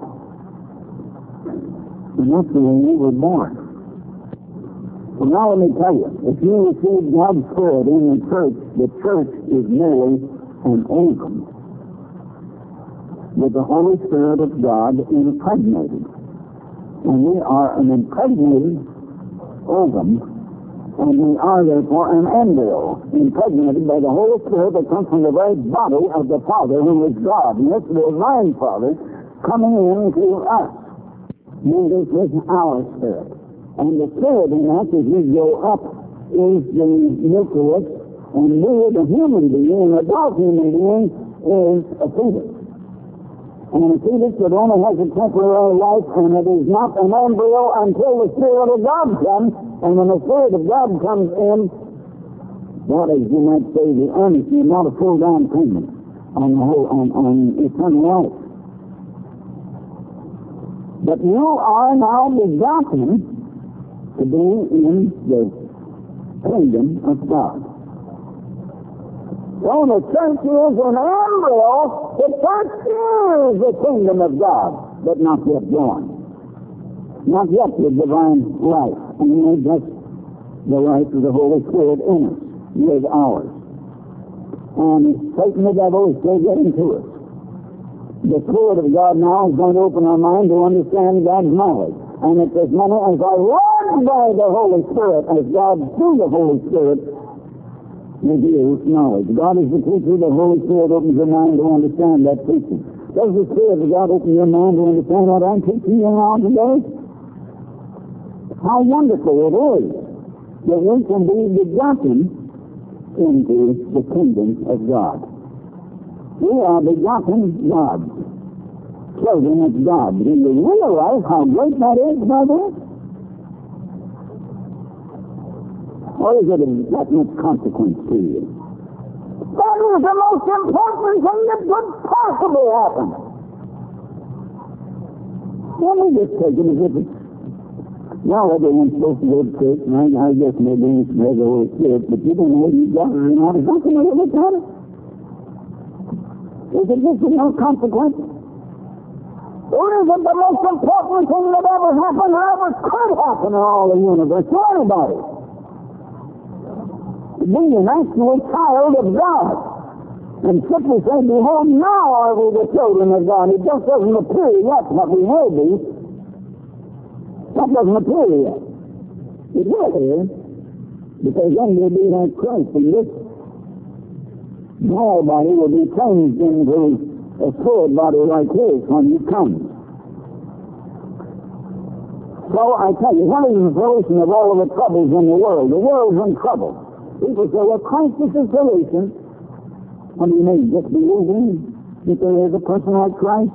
And that's the way you were born. Well, now let me tell you, if you receive God's Spirit in the church is merely an ovum with the Holy Spirit of God impregnated. And we are an impregnated ovum, and we are therefore an embryo, impregnated by the Holy Spirit that comes from the very body of the Father who is God. And this is the divine Father coming into us. And this is our spirit. And the spirit in us, as we go up, is the nucleus, and we, the human being, an adult human being, is a fetus. And a fetus that only has a temporary life, and it is not an embryo until the Spirit of God comes, and when the Spirit of God comes in, that is, you might say, the earnest, not a full down payment on eternal life. But you are now begotten to be in the kingdom of God. So the church is an embryo. The church is the kingdom of God, but not yet born. Not yet the divine life. And that's the life of the Holy Spirit in us, with ours. And Satan the devil is still getting to us. The Spirit of God now is going to open our mind to understand God's knowledge. And it's as many as are led by the Holy Spirit, as God through the Holy Spirit reveals knowledge. God is the teacher. The Holy Spirit opens your mind to understand that teaching. Does the Spirit of God open your mind to understand what I'm teaching you now today? How wonderful it is that we can be begotten into the kingdom of God. We are begotten gods, children of God. Do you realize how great that is, brother? Or is it of that much consequence to you? That is the most important thing that could possibly happen. Let me just take it as if it's, well, everyone's supposed to go to church, and I guess maybe it's the Holy Spirit, but you don't know whether you've got it or not. Is that going to ever got it? Is it just of no consequence? Or is it the most important thing that ever happened or ever could happen in all the universe to anybody? Being an actual child of God. And simply say, behold, now are we the children of God. It just doesn't appear yet what we will be. That doesn't appear yet. It will appear, because then we'll be like Christ, and this small body will be changed into a spirit body like his when he comes. So I tell you, what is the solution of all of the troubles in the world? The world's in trouble. People say, well, Christ is the solution. What do you mean? Just believing that there is a person like Christ?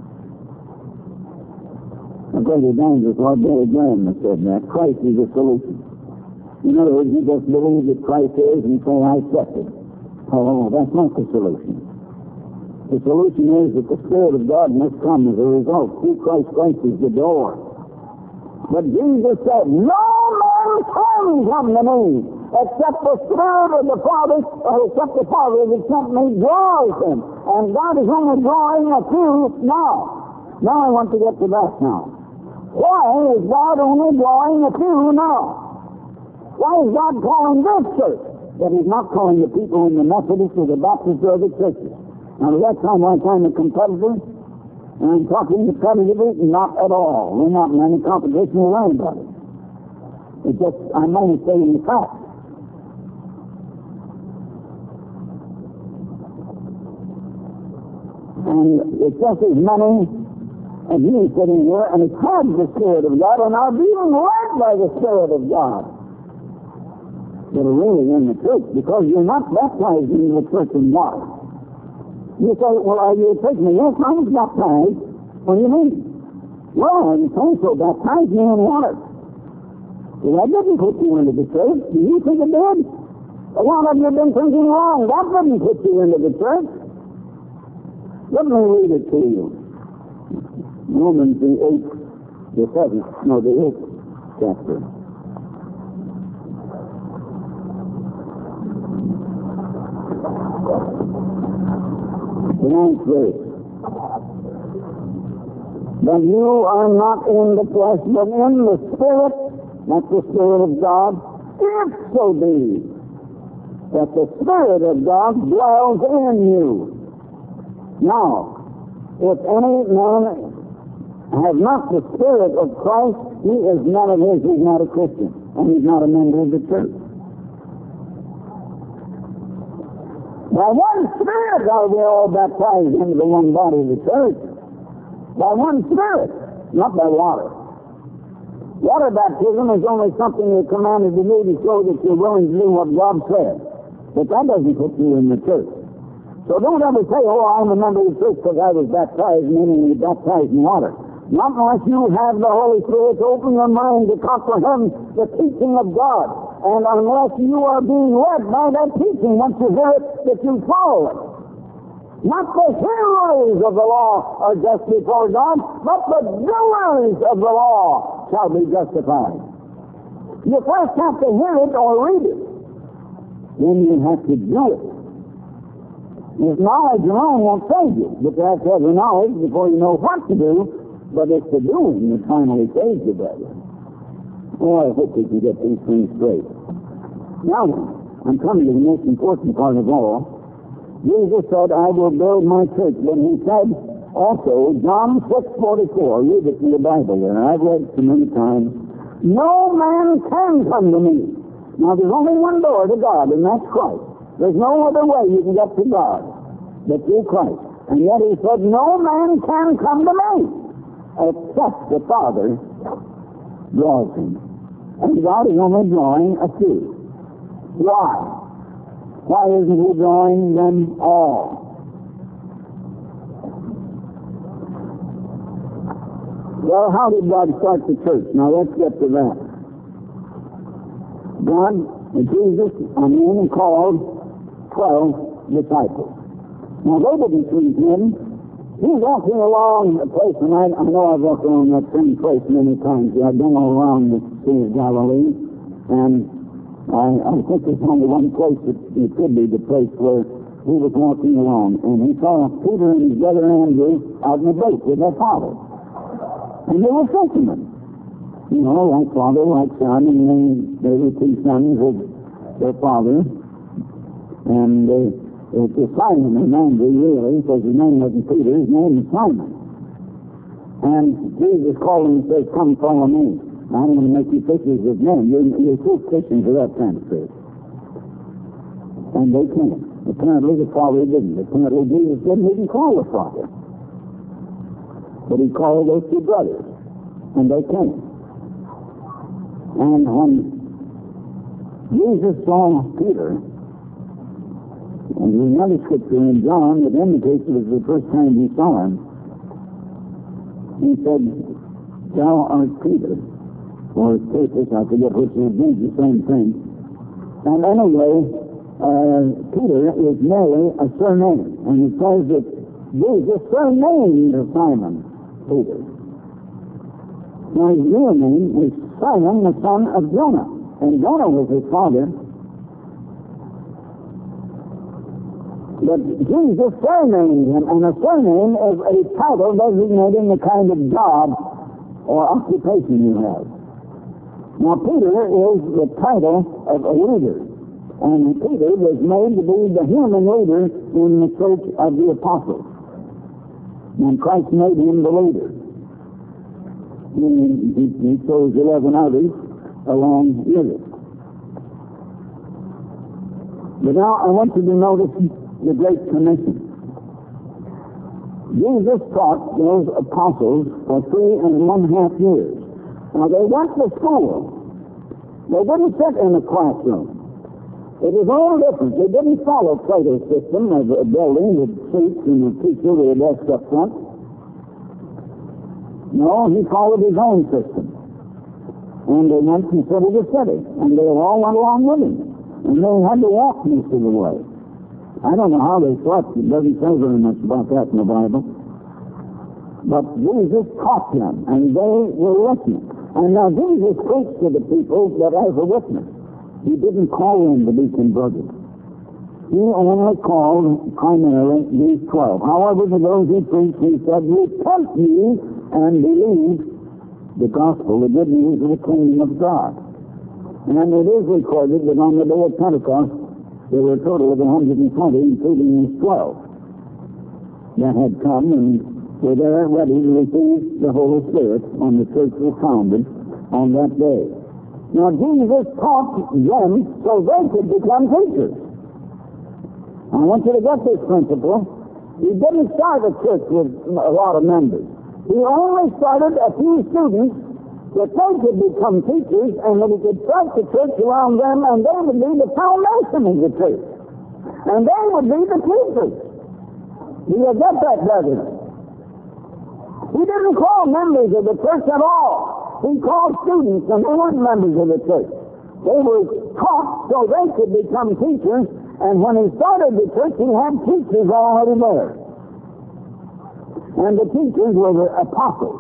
My brother Dangerous, Lord Billy Graham has said that. Christ is the solution. In other words, you just believe that Christ is and say, I accept it. Oh, that's not the solution. The solution is that the Spirit of God must come as a result. Through Christ, Christ is the door. But Jesus said, no man can come to me except the Spirit of the Father, or except the Father that sent me draws him. And God is only drawing a few now. Now I want to get to that now. Why is God only drawing a few now? Why is God calling this church? But he's not calling the people in the Methodist or the Baptist or the churches. Now, does that sound like I'm a competitor? And I'm talking competitively? Not at all. We're not in any competition with anybody. It's just, I'm only stating the fact. And it's just as many as you sitting here, and it's had the Spirit of God, and are being led by the Spirit of God, that are really in the church, because you're not baptized in the church in water. You say, well, are you a Christian? Yes, I was baptized. What do you mean? Well, you also baptized me in water. Well, that didn't put you into the church. Do you think it did? A lot of you have been thinking wrong. That didn't put you into the church. Let me read it to you. Romans the 8th chapter. The 9th verse. But you are not in the flesh, but in the Spirit. That's the Spirit of God. If so be that the Spirit of God dwells in you. Now, if any man has not the Spirit of Christ, he is none of his. He's not a Christian, and he's not a member of the church. By one Spirit are we all baptized into the one body of the church. By one Spirit, not by water. Water baptism is only something you're commanded to do to show that you're willing to do what God said. But that doesn't put you in the church. So don't ever say, oh, I'm a member of the church because I was baptized, meaning you baptized in water. Not unless you have the Holy Spirit to open your mind to comprehend the teaching of God. And unless you are being led by that teaching, once you hear it, that you follow it. Not the hearers of the law are just before God, but the doers of the law shall be justified. You first have to hear it or read it. Then you have to do it. If knowledge alone won't save you, but you have to have the knowledge before you know what to do, but it's the doing that finally saves you, brother. Oh, I hope we can get these things straight. Now then, I'm coming to the most important part of all. Jesus said, I will build my church. But he said also, John 6:44, read it in the Bible there. I've read it so many times. No man can come to me. Now there's only one door to God, and that's Christ. There's no other way you can get to God but through Christ. And yet he said, no man can come to me except the Father draws him. And God is only drawing a few. Why? Why isn't He drawing them all? Well, how did God start the church? Now let's get to that. God, Jesus, and called 12 disciples. Now they didn't choose Him. He's walking along a place, and I know I've walked along that same place many times. I've been all around the Sea of Galilee, and I think there's only one place that it could be the place where He was walking along, and He saw Peter and his brother Andrew out in the boat with their father. And they were fishermen. You know, like father, like son, and they were two sons of their father. And it was Simon and Andrew, really, because his name wasn't Peter, his name was Simon. And Jesus called him and said, "Come, follow me. I'm going to make you fishers of men. You're too fishing for that kind of fish." And they came. Apparently the father didn't. Apparently Jesus didn't even call the father. But He called those two brothers, and they came. And when Jesus saw Peter, and there's another scripture in John that indicates it was the first time He saw him, He said, "Thou art Peter," or Cephas, I forget which it means the same thing. And anyway, Peter is merely a surname, and it says that Jesus surnamed Simon Peter. Now his real name was Simon, the son of Jonah, and Jonah was his father. But Jesus surnamed him, and a surname is a title designating the kind of job or occupation you have. Now Peter is the title of a leader, and Peter was made to be the human leader in the church of the apostles. And Christ made him the leader. He chose 11 others along with it. But now I want you to notice the Great Commission. Jesus taught those apostles for 3.5 years. Now they went to school. They didn't sit in a classroom. It was all different. They didn't follow Plato's system of a building with seats and a teacher with a desk up front. No, he followed his own system. And they went from city to city, and they all went along with him. And they had to walk most of the way. I don't know how they slept. It doesn't say very much about that in the Bible. But Jesus taught them, and they were listening. And now Jesus preached to the people that as a witness. He didn't call them to be converted. He only called primarily these 12. However, to those He preached, He said, "Repent ye and believe the gospel, the good news of the kingdom of God." And it is recorded that on the day of Pentecost, there were a total of 120, including these 12, that had come and were there ready to receive the Holy Spirit when the church was founded on that day. Now, Jesus taught them so they could become teachers. I want you to get this principle. He didn't start a church with a lot of members. He only started a few students that they could become teachers, and that He could start the church around them, and they would be the foundation of the church. And they would be the teachers. Do you get that, brethren? He didn't call members of the church at all. He called students, and they weren't members of the church. They were taught so they could become teachers, and when He started the church, He had teachers already there. And the teachers were the apostles.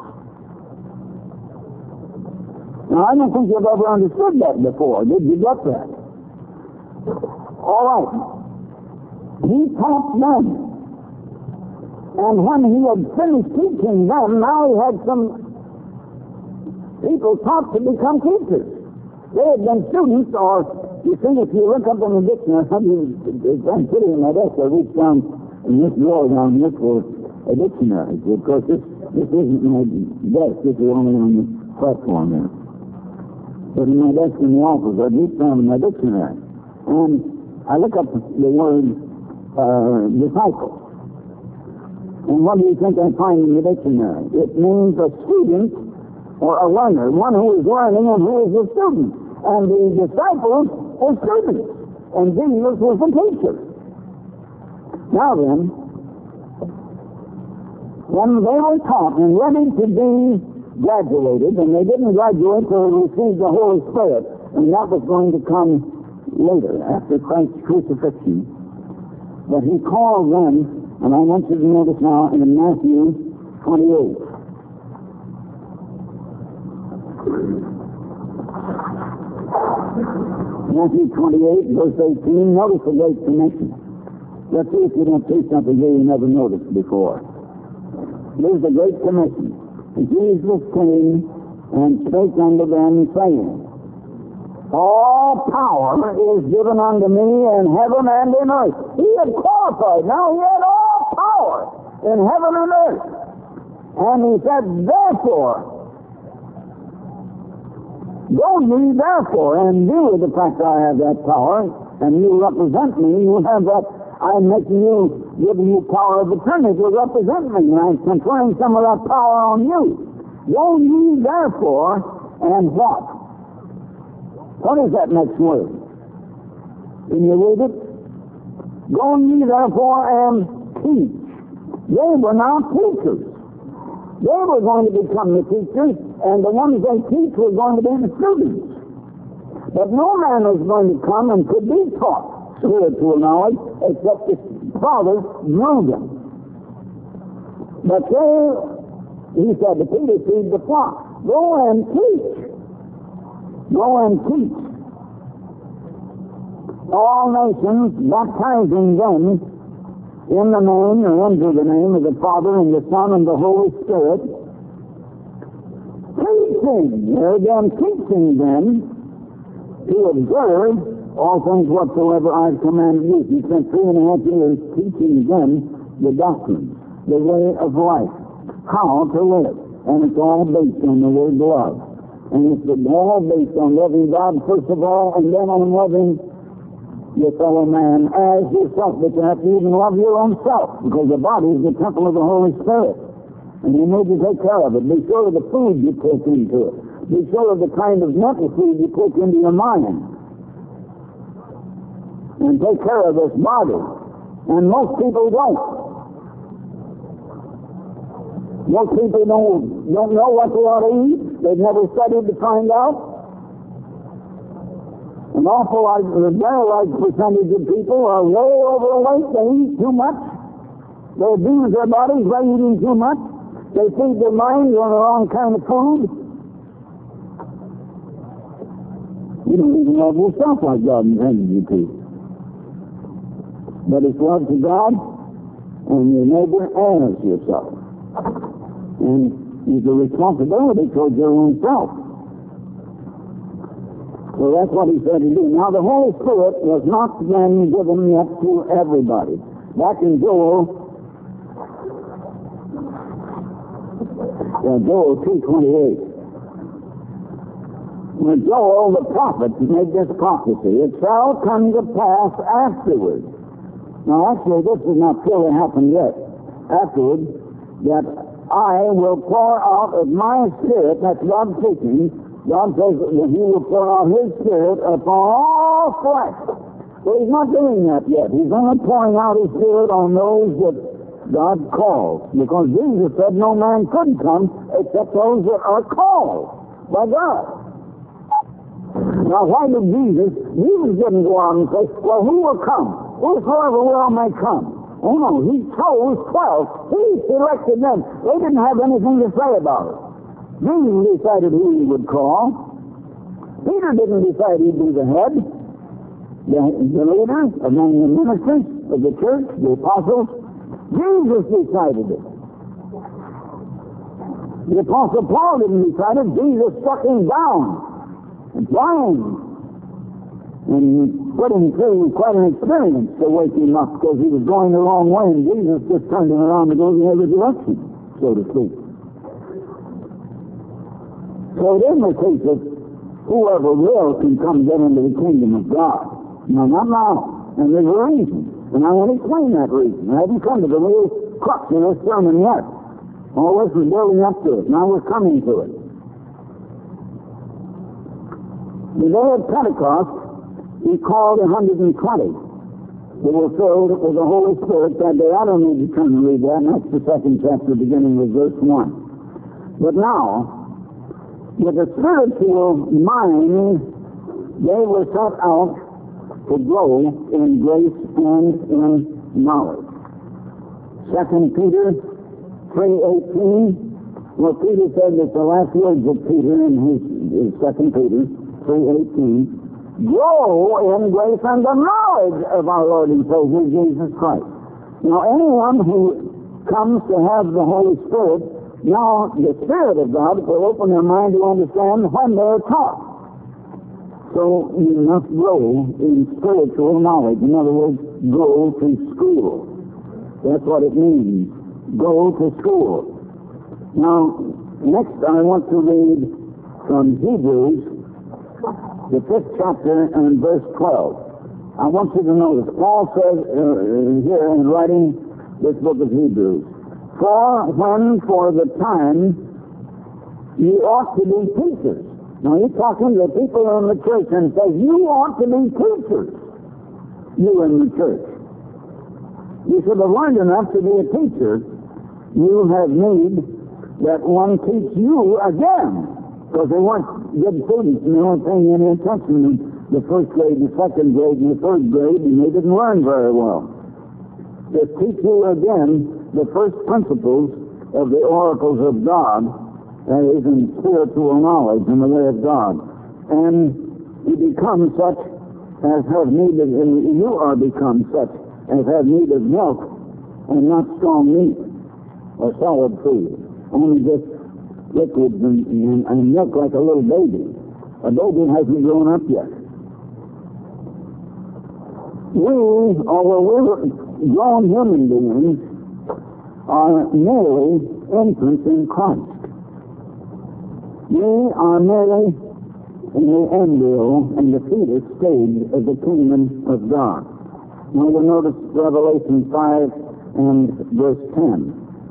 Now, I don't think you've ever understood that before. Did you get that? All right. He taught them. And when He had finished teaching them, now He had some people taught to become teachers. They had been students, or, you see, if you look up in the dictionary, I'm sitting in my desk, I reached down in this drawer down here for a dictionary. Of course, this isn't my desk, this is only on the platform there. But in my desk in the office, I reached down in my dictionary, and I look up the word disciple. And what do you think I find in the dictionary? It means a student or a learner, one who is learning and who is a student. And the disciples were students, and Jesus was the teacher. Now then, when they were taught and ready to be graduated, and they didn't graduate till they received the Holy Spirit, and that was going to come later, after Christ's crucifixion. But he called them, and I want you to notice now in Matthew 28. Matthew 28, verse 18, notice the Great Commission. Let's see if you don't see something here you never noticed before. Here's the Great Commission. Jesus came and spake unto them, saying, all power is given unto me in heaven and in earth. He had qualified. Now he had all power in heaven and earth. And he said, therefore, go ye therefore, and view the fact that I have that power, and you represent me, you have that, I'm making you, giving you power of attorney to represent me, and I'm conferring some of that power on you. Go ye therefore, and what? What is that next word? Can you read it? Go ye therefore and teach. They were now teachers. They were going to become the teachers, and the ones they teach were going to be the students. But no man was going to come and could be taught spiritual knowledge except the Father drew them. But he said to Peter, feed the flock. Go and teach. Go and teach all nations, baptizing them in the name or under the name of the Father and the Son and the Holy Spirit, teaching, again teaching them to observe all things whatsoever I've commanded you. He spent 3.5 years teaching them the doctrine, the way of life, how to live, and it's all based on the word love. And it's all based on loving God first of all, and then on loving your fellow man as yourself. But you have to even love your own self, because the body is the temple of the Holy Spirit. And you need to take care of it. Be sure of the food you take into it. Be sure of the kind of mental food you take into your mind. And take care of this body. And most people don't. Most people don't know what they ought to eat. They've never studied to find out. An awful large, a very large percentage of people are way overweight. They eat too much. They abuse their bodies by eating too much. They feed their minds on the wrong kind of food. You don't even love yourself like God intended you to. But it's love to God and your neighbor as yourself. And it's a responsibility towards your own self. So that's what he said to do. Now the Holy Spirit was not then given yet to everybody. Back in Joel 2:28. When Joel the prophet made this prophecy, it shall come to pass afterwards. Now actually this has not fully happened yet. Afterwards, that I will pour out of my spirit, that's God speaking. God says that he will pour out his spirit upon all flesh. Well, he's not doing that yet. He's only pouring out his spirit on those that God calls. Because Jesus said no man could come except those that are called by God. Now, why did Jesus didn't go out and say, well, who will come? Whosoever will may come. Oh, no, he chose 12. He selected them. They didn't have anything to say about it. Jesus decided who he would call. Peter didn't decide he'd be the head, the leader among the ministers of the church, the apostles. Jesus decided it. The Apostle Paul didn't decide it. Jesus struck him down, blind, and put him through quite an experience to wake him up, because he was going the wrong way, and Jesus just turned him around to go the other direction, so to speak. So it isn't the case that whoever will can come get into the kingdom of God. No, not now. And there's a reason. And I want to explain that reason. I haven't come to the real crux of this sermon yet. All this is building up to it. Now we're coming to it. The day of Pentecost, he called 120. They were filled with the Holy Spirit that day. I don't need to turn and read that. And that's the second chapter, beginning with verse 1. But now, with a spiritual mind, they were set out to grow in grace and in knowledge. 2 Peter 3:18, well, Peter said that the last words of Peter in his 2 Peter 3:18, grow in grace and the knowledge of our Lord and Savior Jesus Christ. Now, anyone who comes to have the Holy Spirit, now the Spirit of God will open their mind to understand when they're taught. So you must grow in spiritual knowledge. In other words, go to school. That's what it means. Go to school. Now, next I want to read from Hebrews, the 5th chapter and verse 12. I want you to notice, Paul says here in writing this book of Hebrews, for when for the time you ought to be teachers. Now he's talking to people in the church and says, you ought to be teachers, you in the church. You should have learned enough to be a teacher. You have need that one teach you again. Because they weren't good students and they weren't paying any attention in the first grade, the second grade, and the third grade, and they didn't learn very well. Just teach you again the first principles of the oracles of God, that is, in spiritual knowledge in the way of God. And you become such as have need of, you are become such as have need of milk and not strong meat or solid food, only just liquids and milk like a little baby. A baby hasn't grown up yet. We, although we're grown human beings, are merely infants in Christ. We are merely in the embryo and the fetus stage of the kingdom of God. Now we'll notice Revelation 5 and verse 10,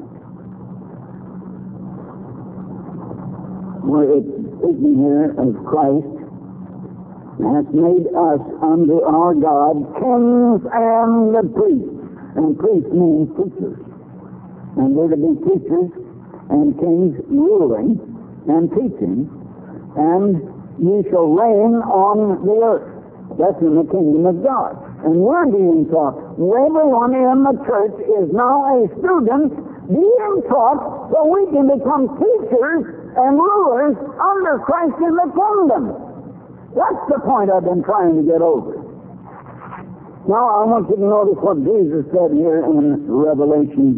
where it's speaking here of Christ has made us unto our God kings and the priests. And priests means teachers. And we're to be teachers and kings ruling and teaching. And ye shall reign on the earth. That's in the kingdom of God. And we're being taught. Everyone in the church is now a student being taught so we can become teachers and rulers under Christ in the kingdom. That's the point I've been trying to get over. Now I want you to notice what Jesus said here in Revelation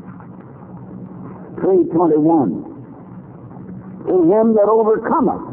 3:21. To him that overcomes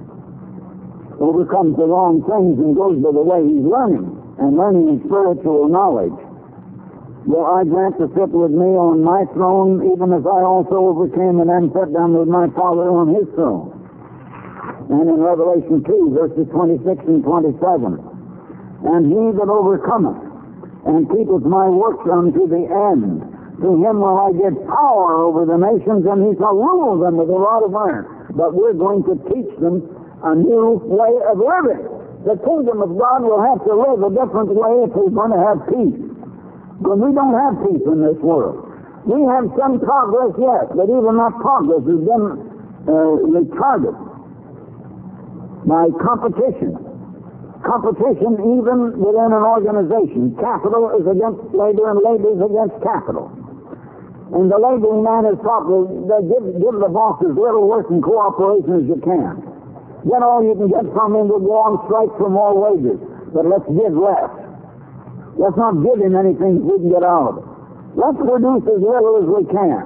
the wrong things and goes by the way he's learning, and learning in spiritual knowledge, will I grant to sit with me on my throne, even as I also overcame and am set down with my Father on his throne. And in Revelation 2, verses 26 and 27, and he that overcometh and keepeth my works unto the end, to him will I give power over the nations, and he shall rule them with a rod of iron. But we're going to teach them a new way of living. The kingdom of God will have to live a different way if we're going to have peace. But we don't have peace in this world. We have some progress, yes, but even that progress has been retarded by competition. Competition even within an organization. Capital is against labor and labor is against capital. And the laboring man is taught to give the boss as little work and cooperation as you can. Get all you can get from him, we'll go on strike for more wages. But let's give less. Let's not give him anything we can get out of it. Let's produce as little as we can.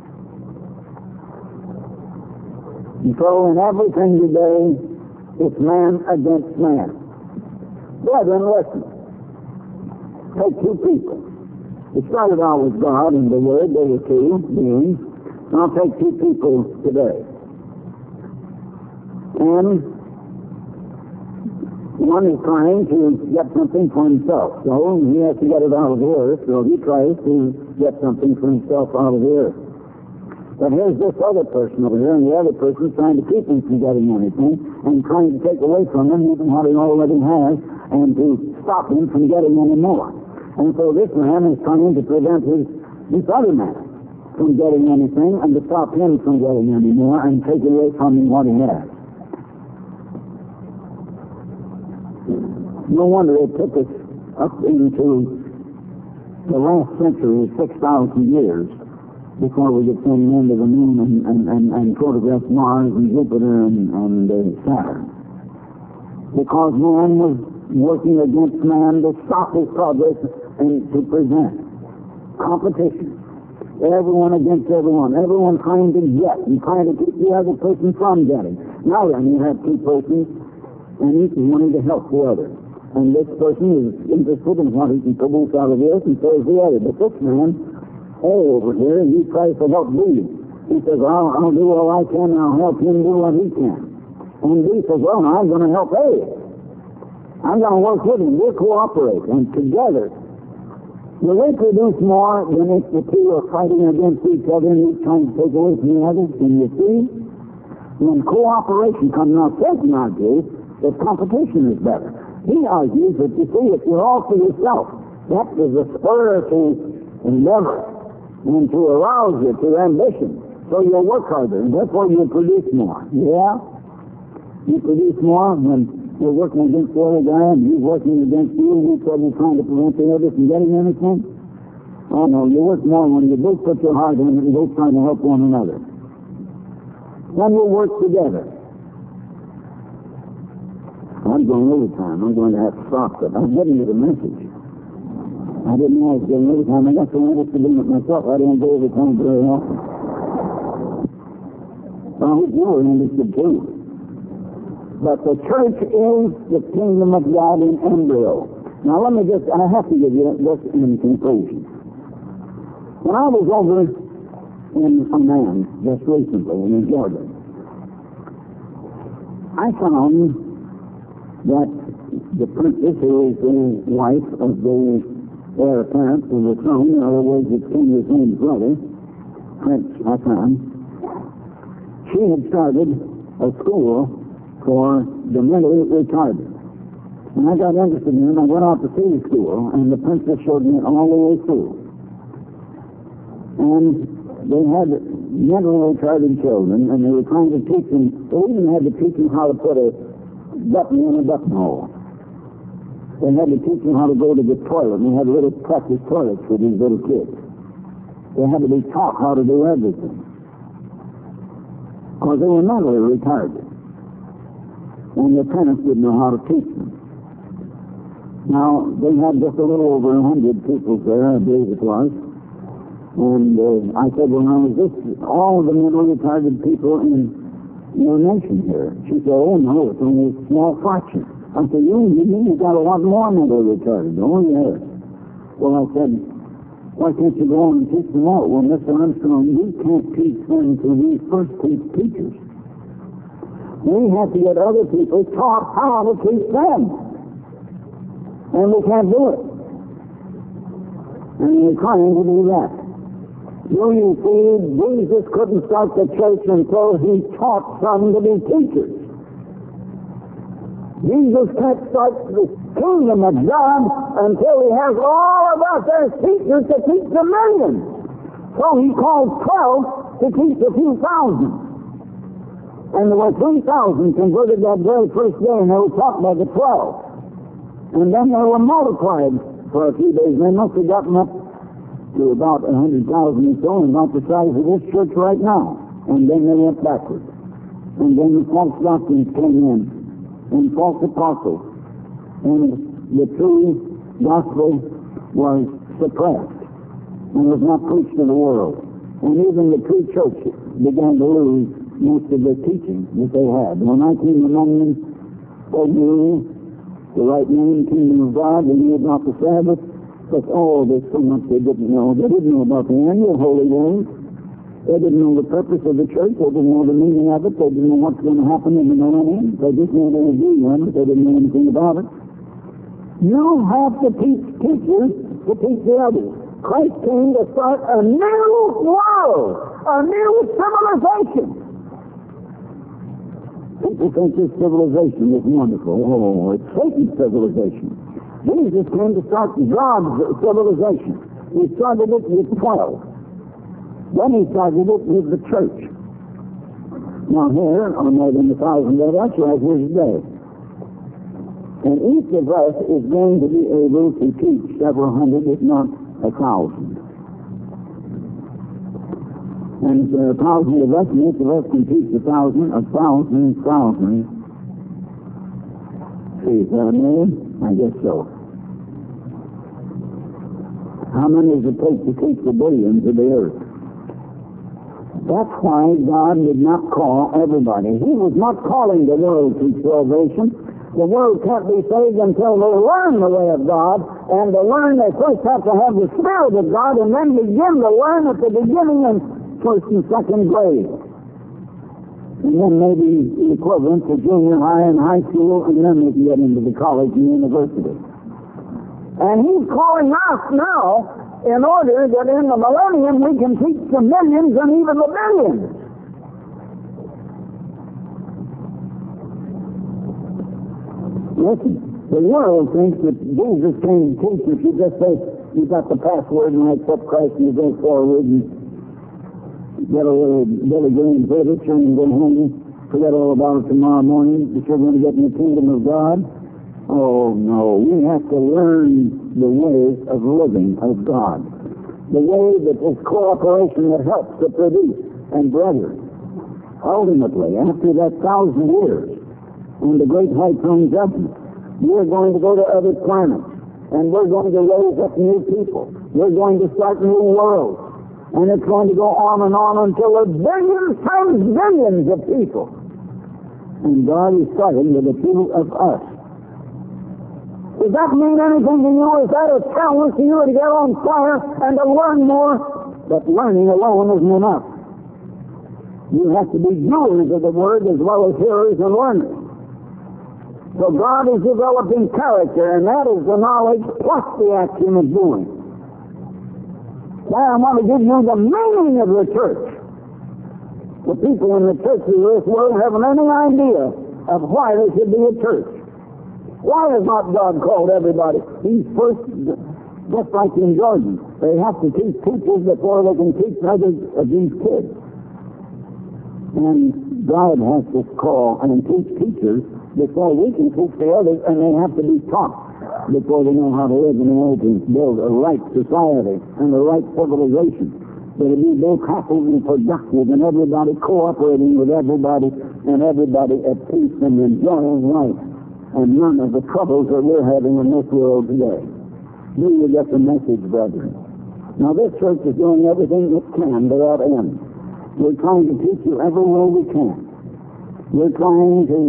And so in everything today, it's man against man. Brethren, listen. Take two people. It started out with God and the Word, there were two beings. Now take two people today. And one is trying to get something for himself. So he has to get it out of the earth, so he tries to get something for himself out of the earth. But here's this other person over here, and the other person's trying to keep him from getting anything, and trying to take away from him even what he already has, and to stop him from getting any more. And so this man is trying to prevent this other man from getting anything, and to stop him from getting any more, and take away from him what he has. No wonder it took us up into the last century, 6,000 years, before we get sent into the moon and photograph Mars and Jupiter and Saturn. Because man was working against man to stop his progress and to present competition. Everyone against everyone. Everyone trying to get and trying to keep the other person from getting. Now then, you have two persons, and each is wanting to help the other. And this person is interested in what he can produce out of this, and so is the other. But this man, A over here, he tries to help B. He says, I'll do all I can, and I'll help him do what he can. And B says, well, I'm going to help A. I'm going to work with him. We'll cooperate. And together, will they produce more than if the two are fighting against each other and each trying to take away from the other? Can you see? When cooperation comes out, Satan argues that competition is better. He argues that, you see, if you're all for yourself, that is a spur to endeavor and to arouse you to ambition. So you'll work harder, and therefore you'll produce more. Yeah? You produce more when you're working against the other guy and he's working against you, each other trying to prevent the other from getting anything. Oh no, you work more when you both put your heart in it and both trying to help one another. Then we'll work together. I'm going overtime. I'm going to have to stop it. I'm getting you the message. I didn't know I was getting overtime. I got so interested in it myself, I didn't go overtime very often. Well, I hope you were interested too. But the church is the kingdom of God in embryo. Now let me I have to give you this in conclusion. When I was over in Amman just recently in Jordan, I found that the princess, who is the wife of the heir apparent to the throne, in other words, it's King Hussein's brother, Prince Hassan, she had started a school for the mentally retarded. And I got interested in it, and I went out to see the school, and the princess showed me all the way through. And they had mentally retarded children, and they were trying to teach them, they even had to teach them how to put a button in a buttonhole. They had to teach them how to go to the toilet, and they had little practice toilets for these little kids. They had to be taught how to do everything. Because they were mentally retarded. And the parents didn't know how to teach them. Now, they had just a little over 100 pupils there, I believe it was. And I said, well, now, is this all the mentally retarded people in your nation here? She said, oh, no, it's only a small fraction. I said, you mean you've got a lot more mentally retarded? Oh, yes. Well, I said, why can't you go on and teach them all? Well, Mr. Armstrong, we can't teach them till we first teach teachers. We have to get other people taught how to teach them. And we can't do it. And we're trying to do that. Do you see, Jesus couldn't start the church until he taught some to be teachers. Jesus can't start the kingdom of God until he has all of us as teachers to teach the millions. So he called 12 to teach a few thousand. And there were 3,000 converted that very first day, and they were taught by the 12. And then they were multiplied for a few days. They must have gotten up to about 100,000 or so, and about the size of this church right now. And then they went backwards. And then the false doctrines came in, and false apostles. And the true gospel was suppressed and was not preached to the world. And even the true church began to lose most of the teaching that they had. When I came among them, they knew the right name, kingdom of God, they knew about the Sabbath, but there's so much they didn't know. They didn't know about the annual Holy Days. They didn't know the purpose of the church. They didn't know the meaning of it. They didn't know what's going to happen in the millennium. They just knew they would be one, but they didn't know anything about it. You have to teach teachers to teach the others. Christ came to start a new world. a new civilization. People think this civilization is wonderful. Oh, it's Satan's civilization. Jesus came to start God's civilization. He started it with 12. Then he started it with the church. Now here are more than 1,000 of us right here today. And each of us is going to be able to teach several hundred, if not 1,000. And if there are 1,000 of us, and each of us can teach 1,000. See, is that a million? I guess so. How many does it take to teach the billions of the earth? That's why God did not call everybody. He was not calling the world to salvation. The world can't be saved until they learn the way of God. And to learn, they first have to have the Spirit of God and then begin to learn at the beginning in first and second grade. And then maybe the equivalent to junior high and high school, and then they can get into the college and university. And he's calling us now in order that in the millennium we can teach the millions and even the billions. Listen, the world thinks that Jesus came to teach us. You just say, you got the password and I accept Christ and you go forward and get a little Billy Green furniture and go home and forget all about it tomorrow morning that you're going to get in the kingdom of God. Oh, no. We have to learn the way of living of God. The way that is cooperation that helps to produce. And brethren, ultimately, after that 1,000 years and the great high throne judgment, we're going to go to other planets. And we're going to raise up new people. We're going to start new worlds. And it's going to go on until there's billions times billions of people. And God is starting with a few of us. Does that mean anything to you? Is that a challenge to you to get on fire and to learn more? But learning alone isn't enough. You have to be doers of the word as well as hearers and learners. So God is developing character, and that is the knowledge plus the action of doing. Now I want to give you the meaning of the church. The people in the churches of this world haven't any idea of why there should be a church. Why has not God called everybody? He's first, just like in Jordan. They have to teach teachers before they can teach others of these kids. And God has to call and teach teachers before we can teach the others, and they have to be taught before they know how to live in the world and build a right society and a right civilization. But it be both happy and productive and everybody cooperating with everybody and everybody at peace and enjoying life and none of the troubles that we're having in this world today. Do you get the message, brethren? Now this church is doing everything it can without end. We're trying to teach you every way we can. We're trying to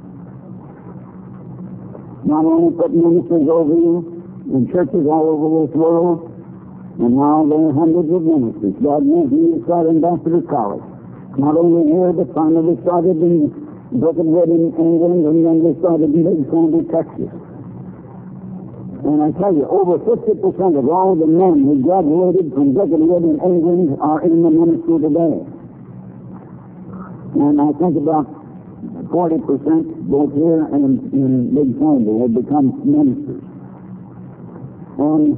not only put ministers over you in churches all over this world, and now there are hundreds of ministers. God knows we start Ambassador College. Not only here, but finally started in Brookenwood in England, and then they started in Big Sandy, Texas. And I tell you, over 50% of all the men who graduated from Brookenwood in England are in the ministry today. And I think about 40% both here and in Big Sandy have become ministers. And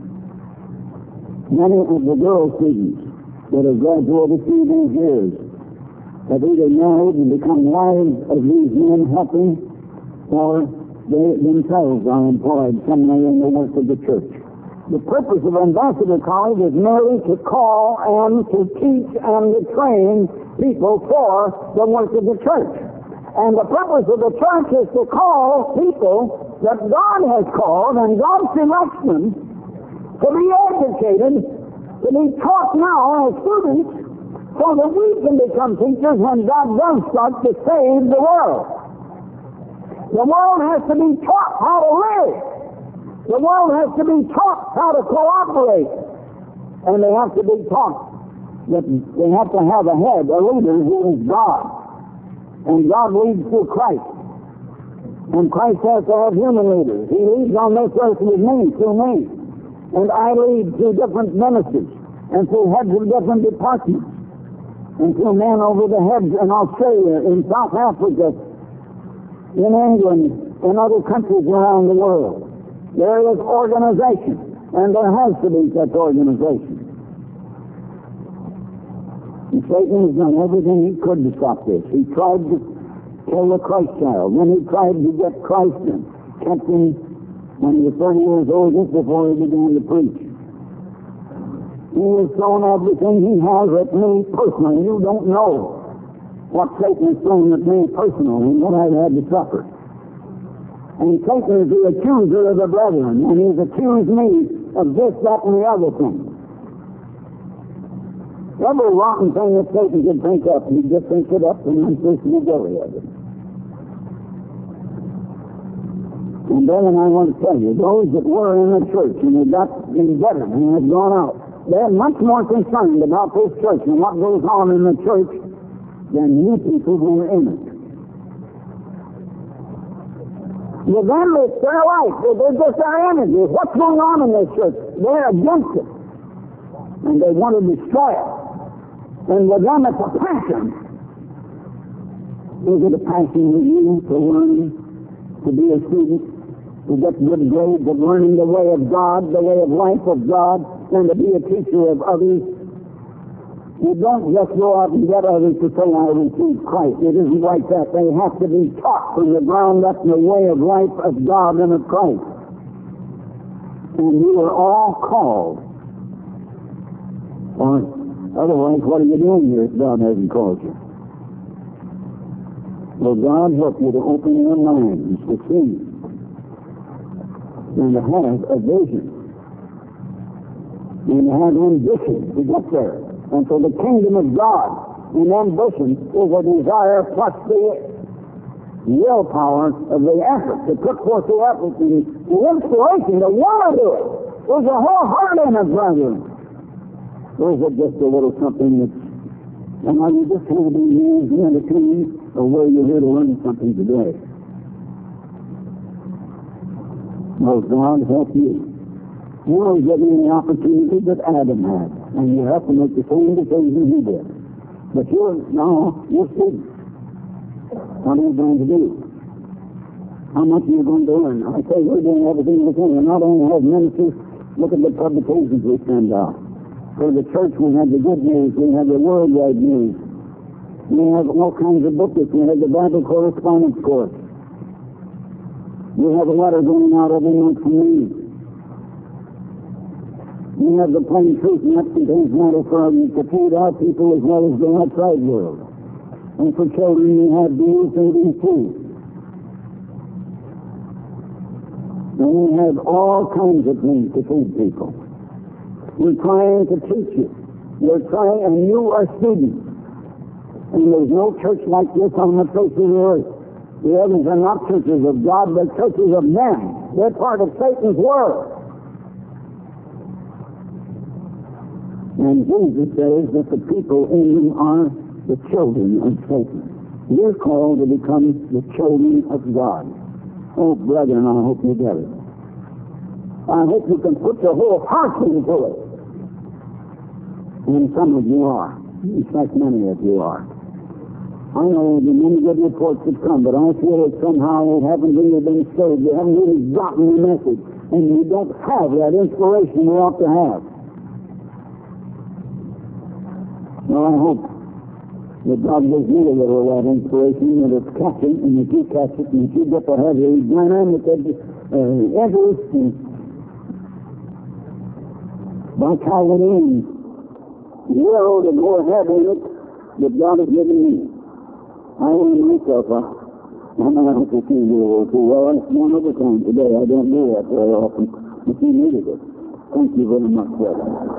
many of the girl students that have graduated through these years have either married and become wives of these men helping, or they themselves are employed somewhere in the work of the church. The purpose of Ambassador College is merely to call and to teach and to train people for the work of the church. And the purpose of the church is to call people that God has called, and God selects them to be educated, to be taught now as students, so that we can become teachers when God does start to save the world. The world has to be taught how to live. The world has to be taught how to cooperate. And they have to be taught that they have to have a head, a leader who is God. And God leads through Christ. And Christ has to have human leaders. He leads on this earth with me, through me. And I lead through different ministries and through heads of different departments. and threw men over the heads in Australia, in South Africa, in England, in other countries around the world. There is organization, and there has to be such organization. And Satan has done everything he could to stop this. He tried to kill the Christ child. Then he tried to get Christ in, kept him when he was 30 years old, just before he began to preach. He has thrown everything he has at me personally. You don't know what Satan has thrown at me personally and what I've had to suffer. And Satan is the accuser of the brethren, and he's accused me of this, that, and the other thing. Every rotten thing that Satan can think up, he just thinks it up, and I'm supposed to be guilty of it. And brethren, I want to tell you, those that were in the church and they got embittered and have gone out, they're much more concerned about this church and what goes on in the church than you people who are in it. With them, it's their life. They're just their energy. What's going on in this church? They're against it. And they want to destroy it. And with them, it's a passion. Is it a passion with you to learn, to be a student, to get good grades, of learning the way of God, the way of life of God, and to be a teacher of others? You don't just go out and get others to say, I received Christ. It isn't like that. They have to be taught from the ground up in the way of life of God and of Christ. And you are all called. Or otherwise, what are you doing here if God hasn't called you? Well, God help you to open your minds to see and to have a vision and to have ambition to get there. And so the kingdom of God in ambition is a desire plus the willpower of the effort to put forth the effort, the inspiration to want to do it. There's a whole heart in it, brethren. Or is it just a little something that's, and are you just going to be used and entertained, or were you here to learn something today? Well, God help you. You are given the opportunity that Adam had, and you have to make the same decision he did. But you're students. What are you going to do? How much are you going to learn? I say we're doing everything we can. We not only have ministers, look at the publications we send out. For the church, we have the good news, we have the worldwide news. We have all kinds of booklets. We have the Bible correspondence course. We have a letter going out every month from me. We have the plain truth, and that contains matter for to feed our people as well as the outside world. And for children, we have meal feeding food. And we have all kinds of things to feed people. We're trying to teach you. We're trying, and you are students. And there's no church like this on the face of the earth. The others are not churches of God, but churches of men. They're part of Satan's world. And Jesus says that the people in them are the children of Satan. You're called to become the children of God. Oh, brethren, I hope you get it. I hope you can put your whole heart into it. And some of you are. In fact, many of you are. I know the many good reports have come, but I feel that somehow they haven't really been saved. They haven't really gotten the message. And you don't have that inspiration you ought to have. Well, I hope that God gives me a little of that inspiration, that it's catching, and that you catch it, and that you get to have a dynamic interest in vitality and will to go ahead in it that God has given me. I want myself up. I'm not going to see you too well. It's one other time today. I don't do that very often, but you needed it. Thank you very much, brother.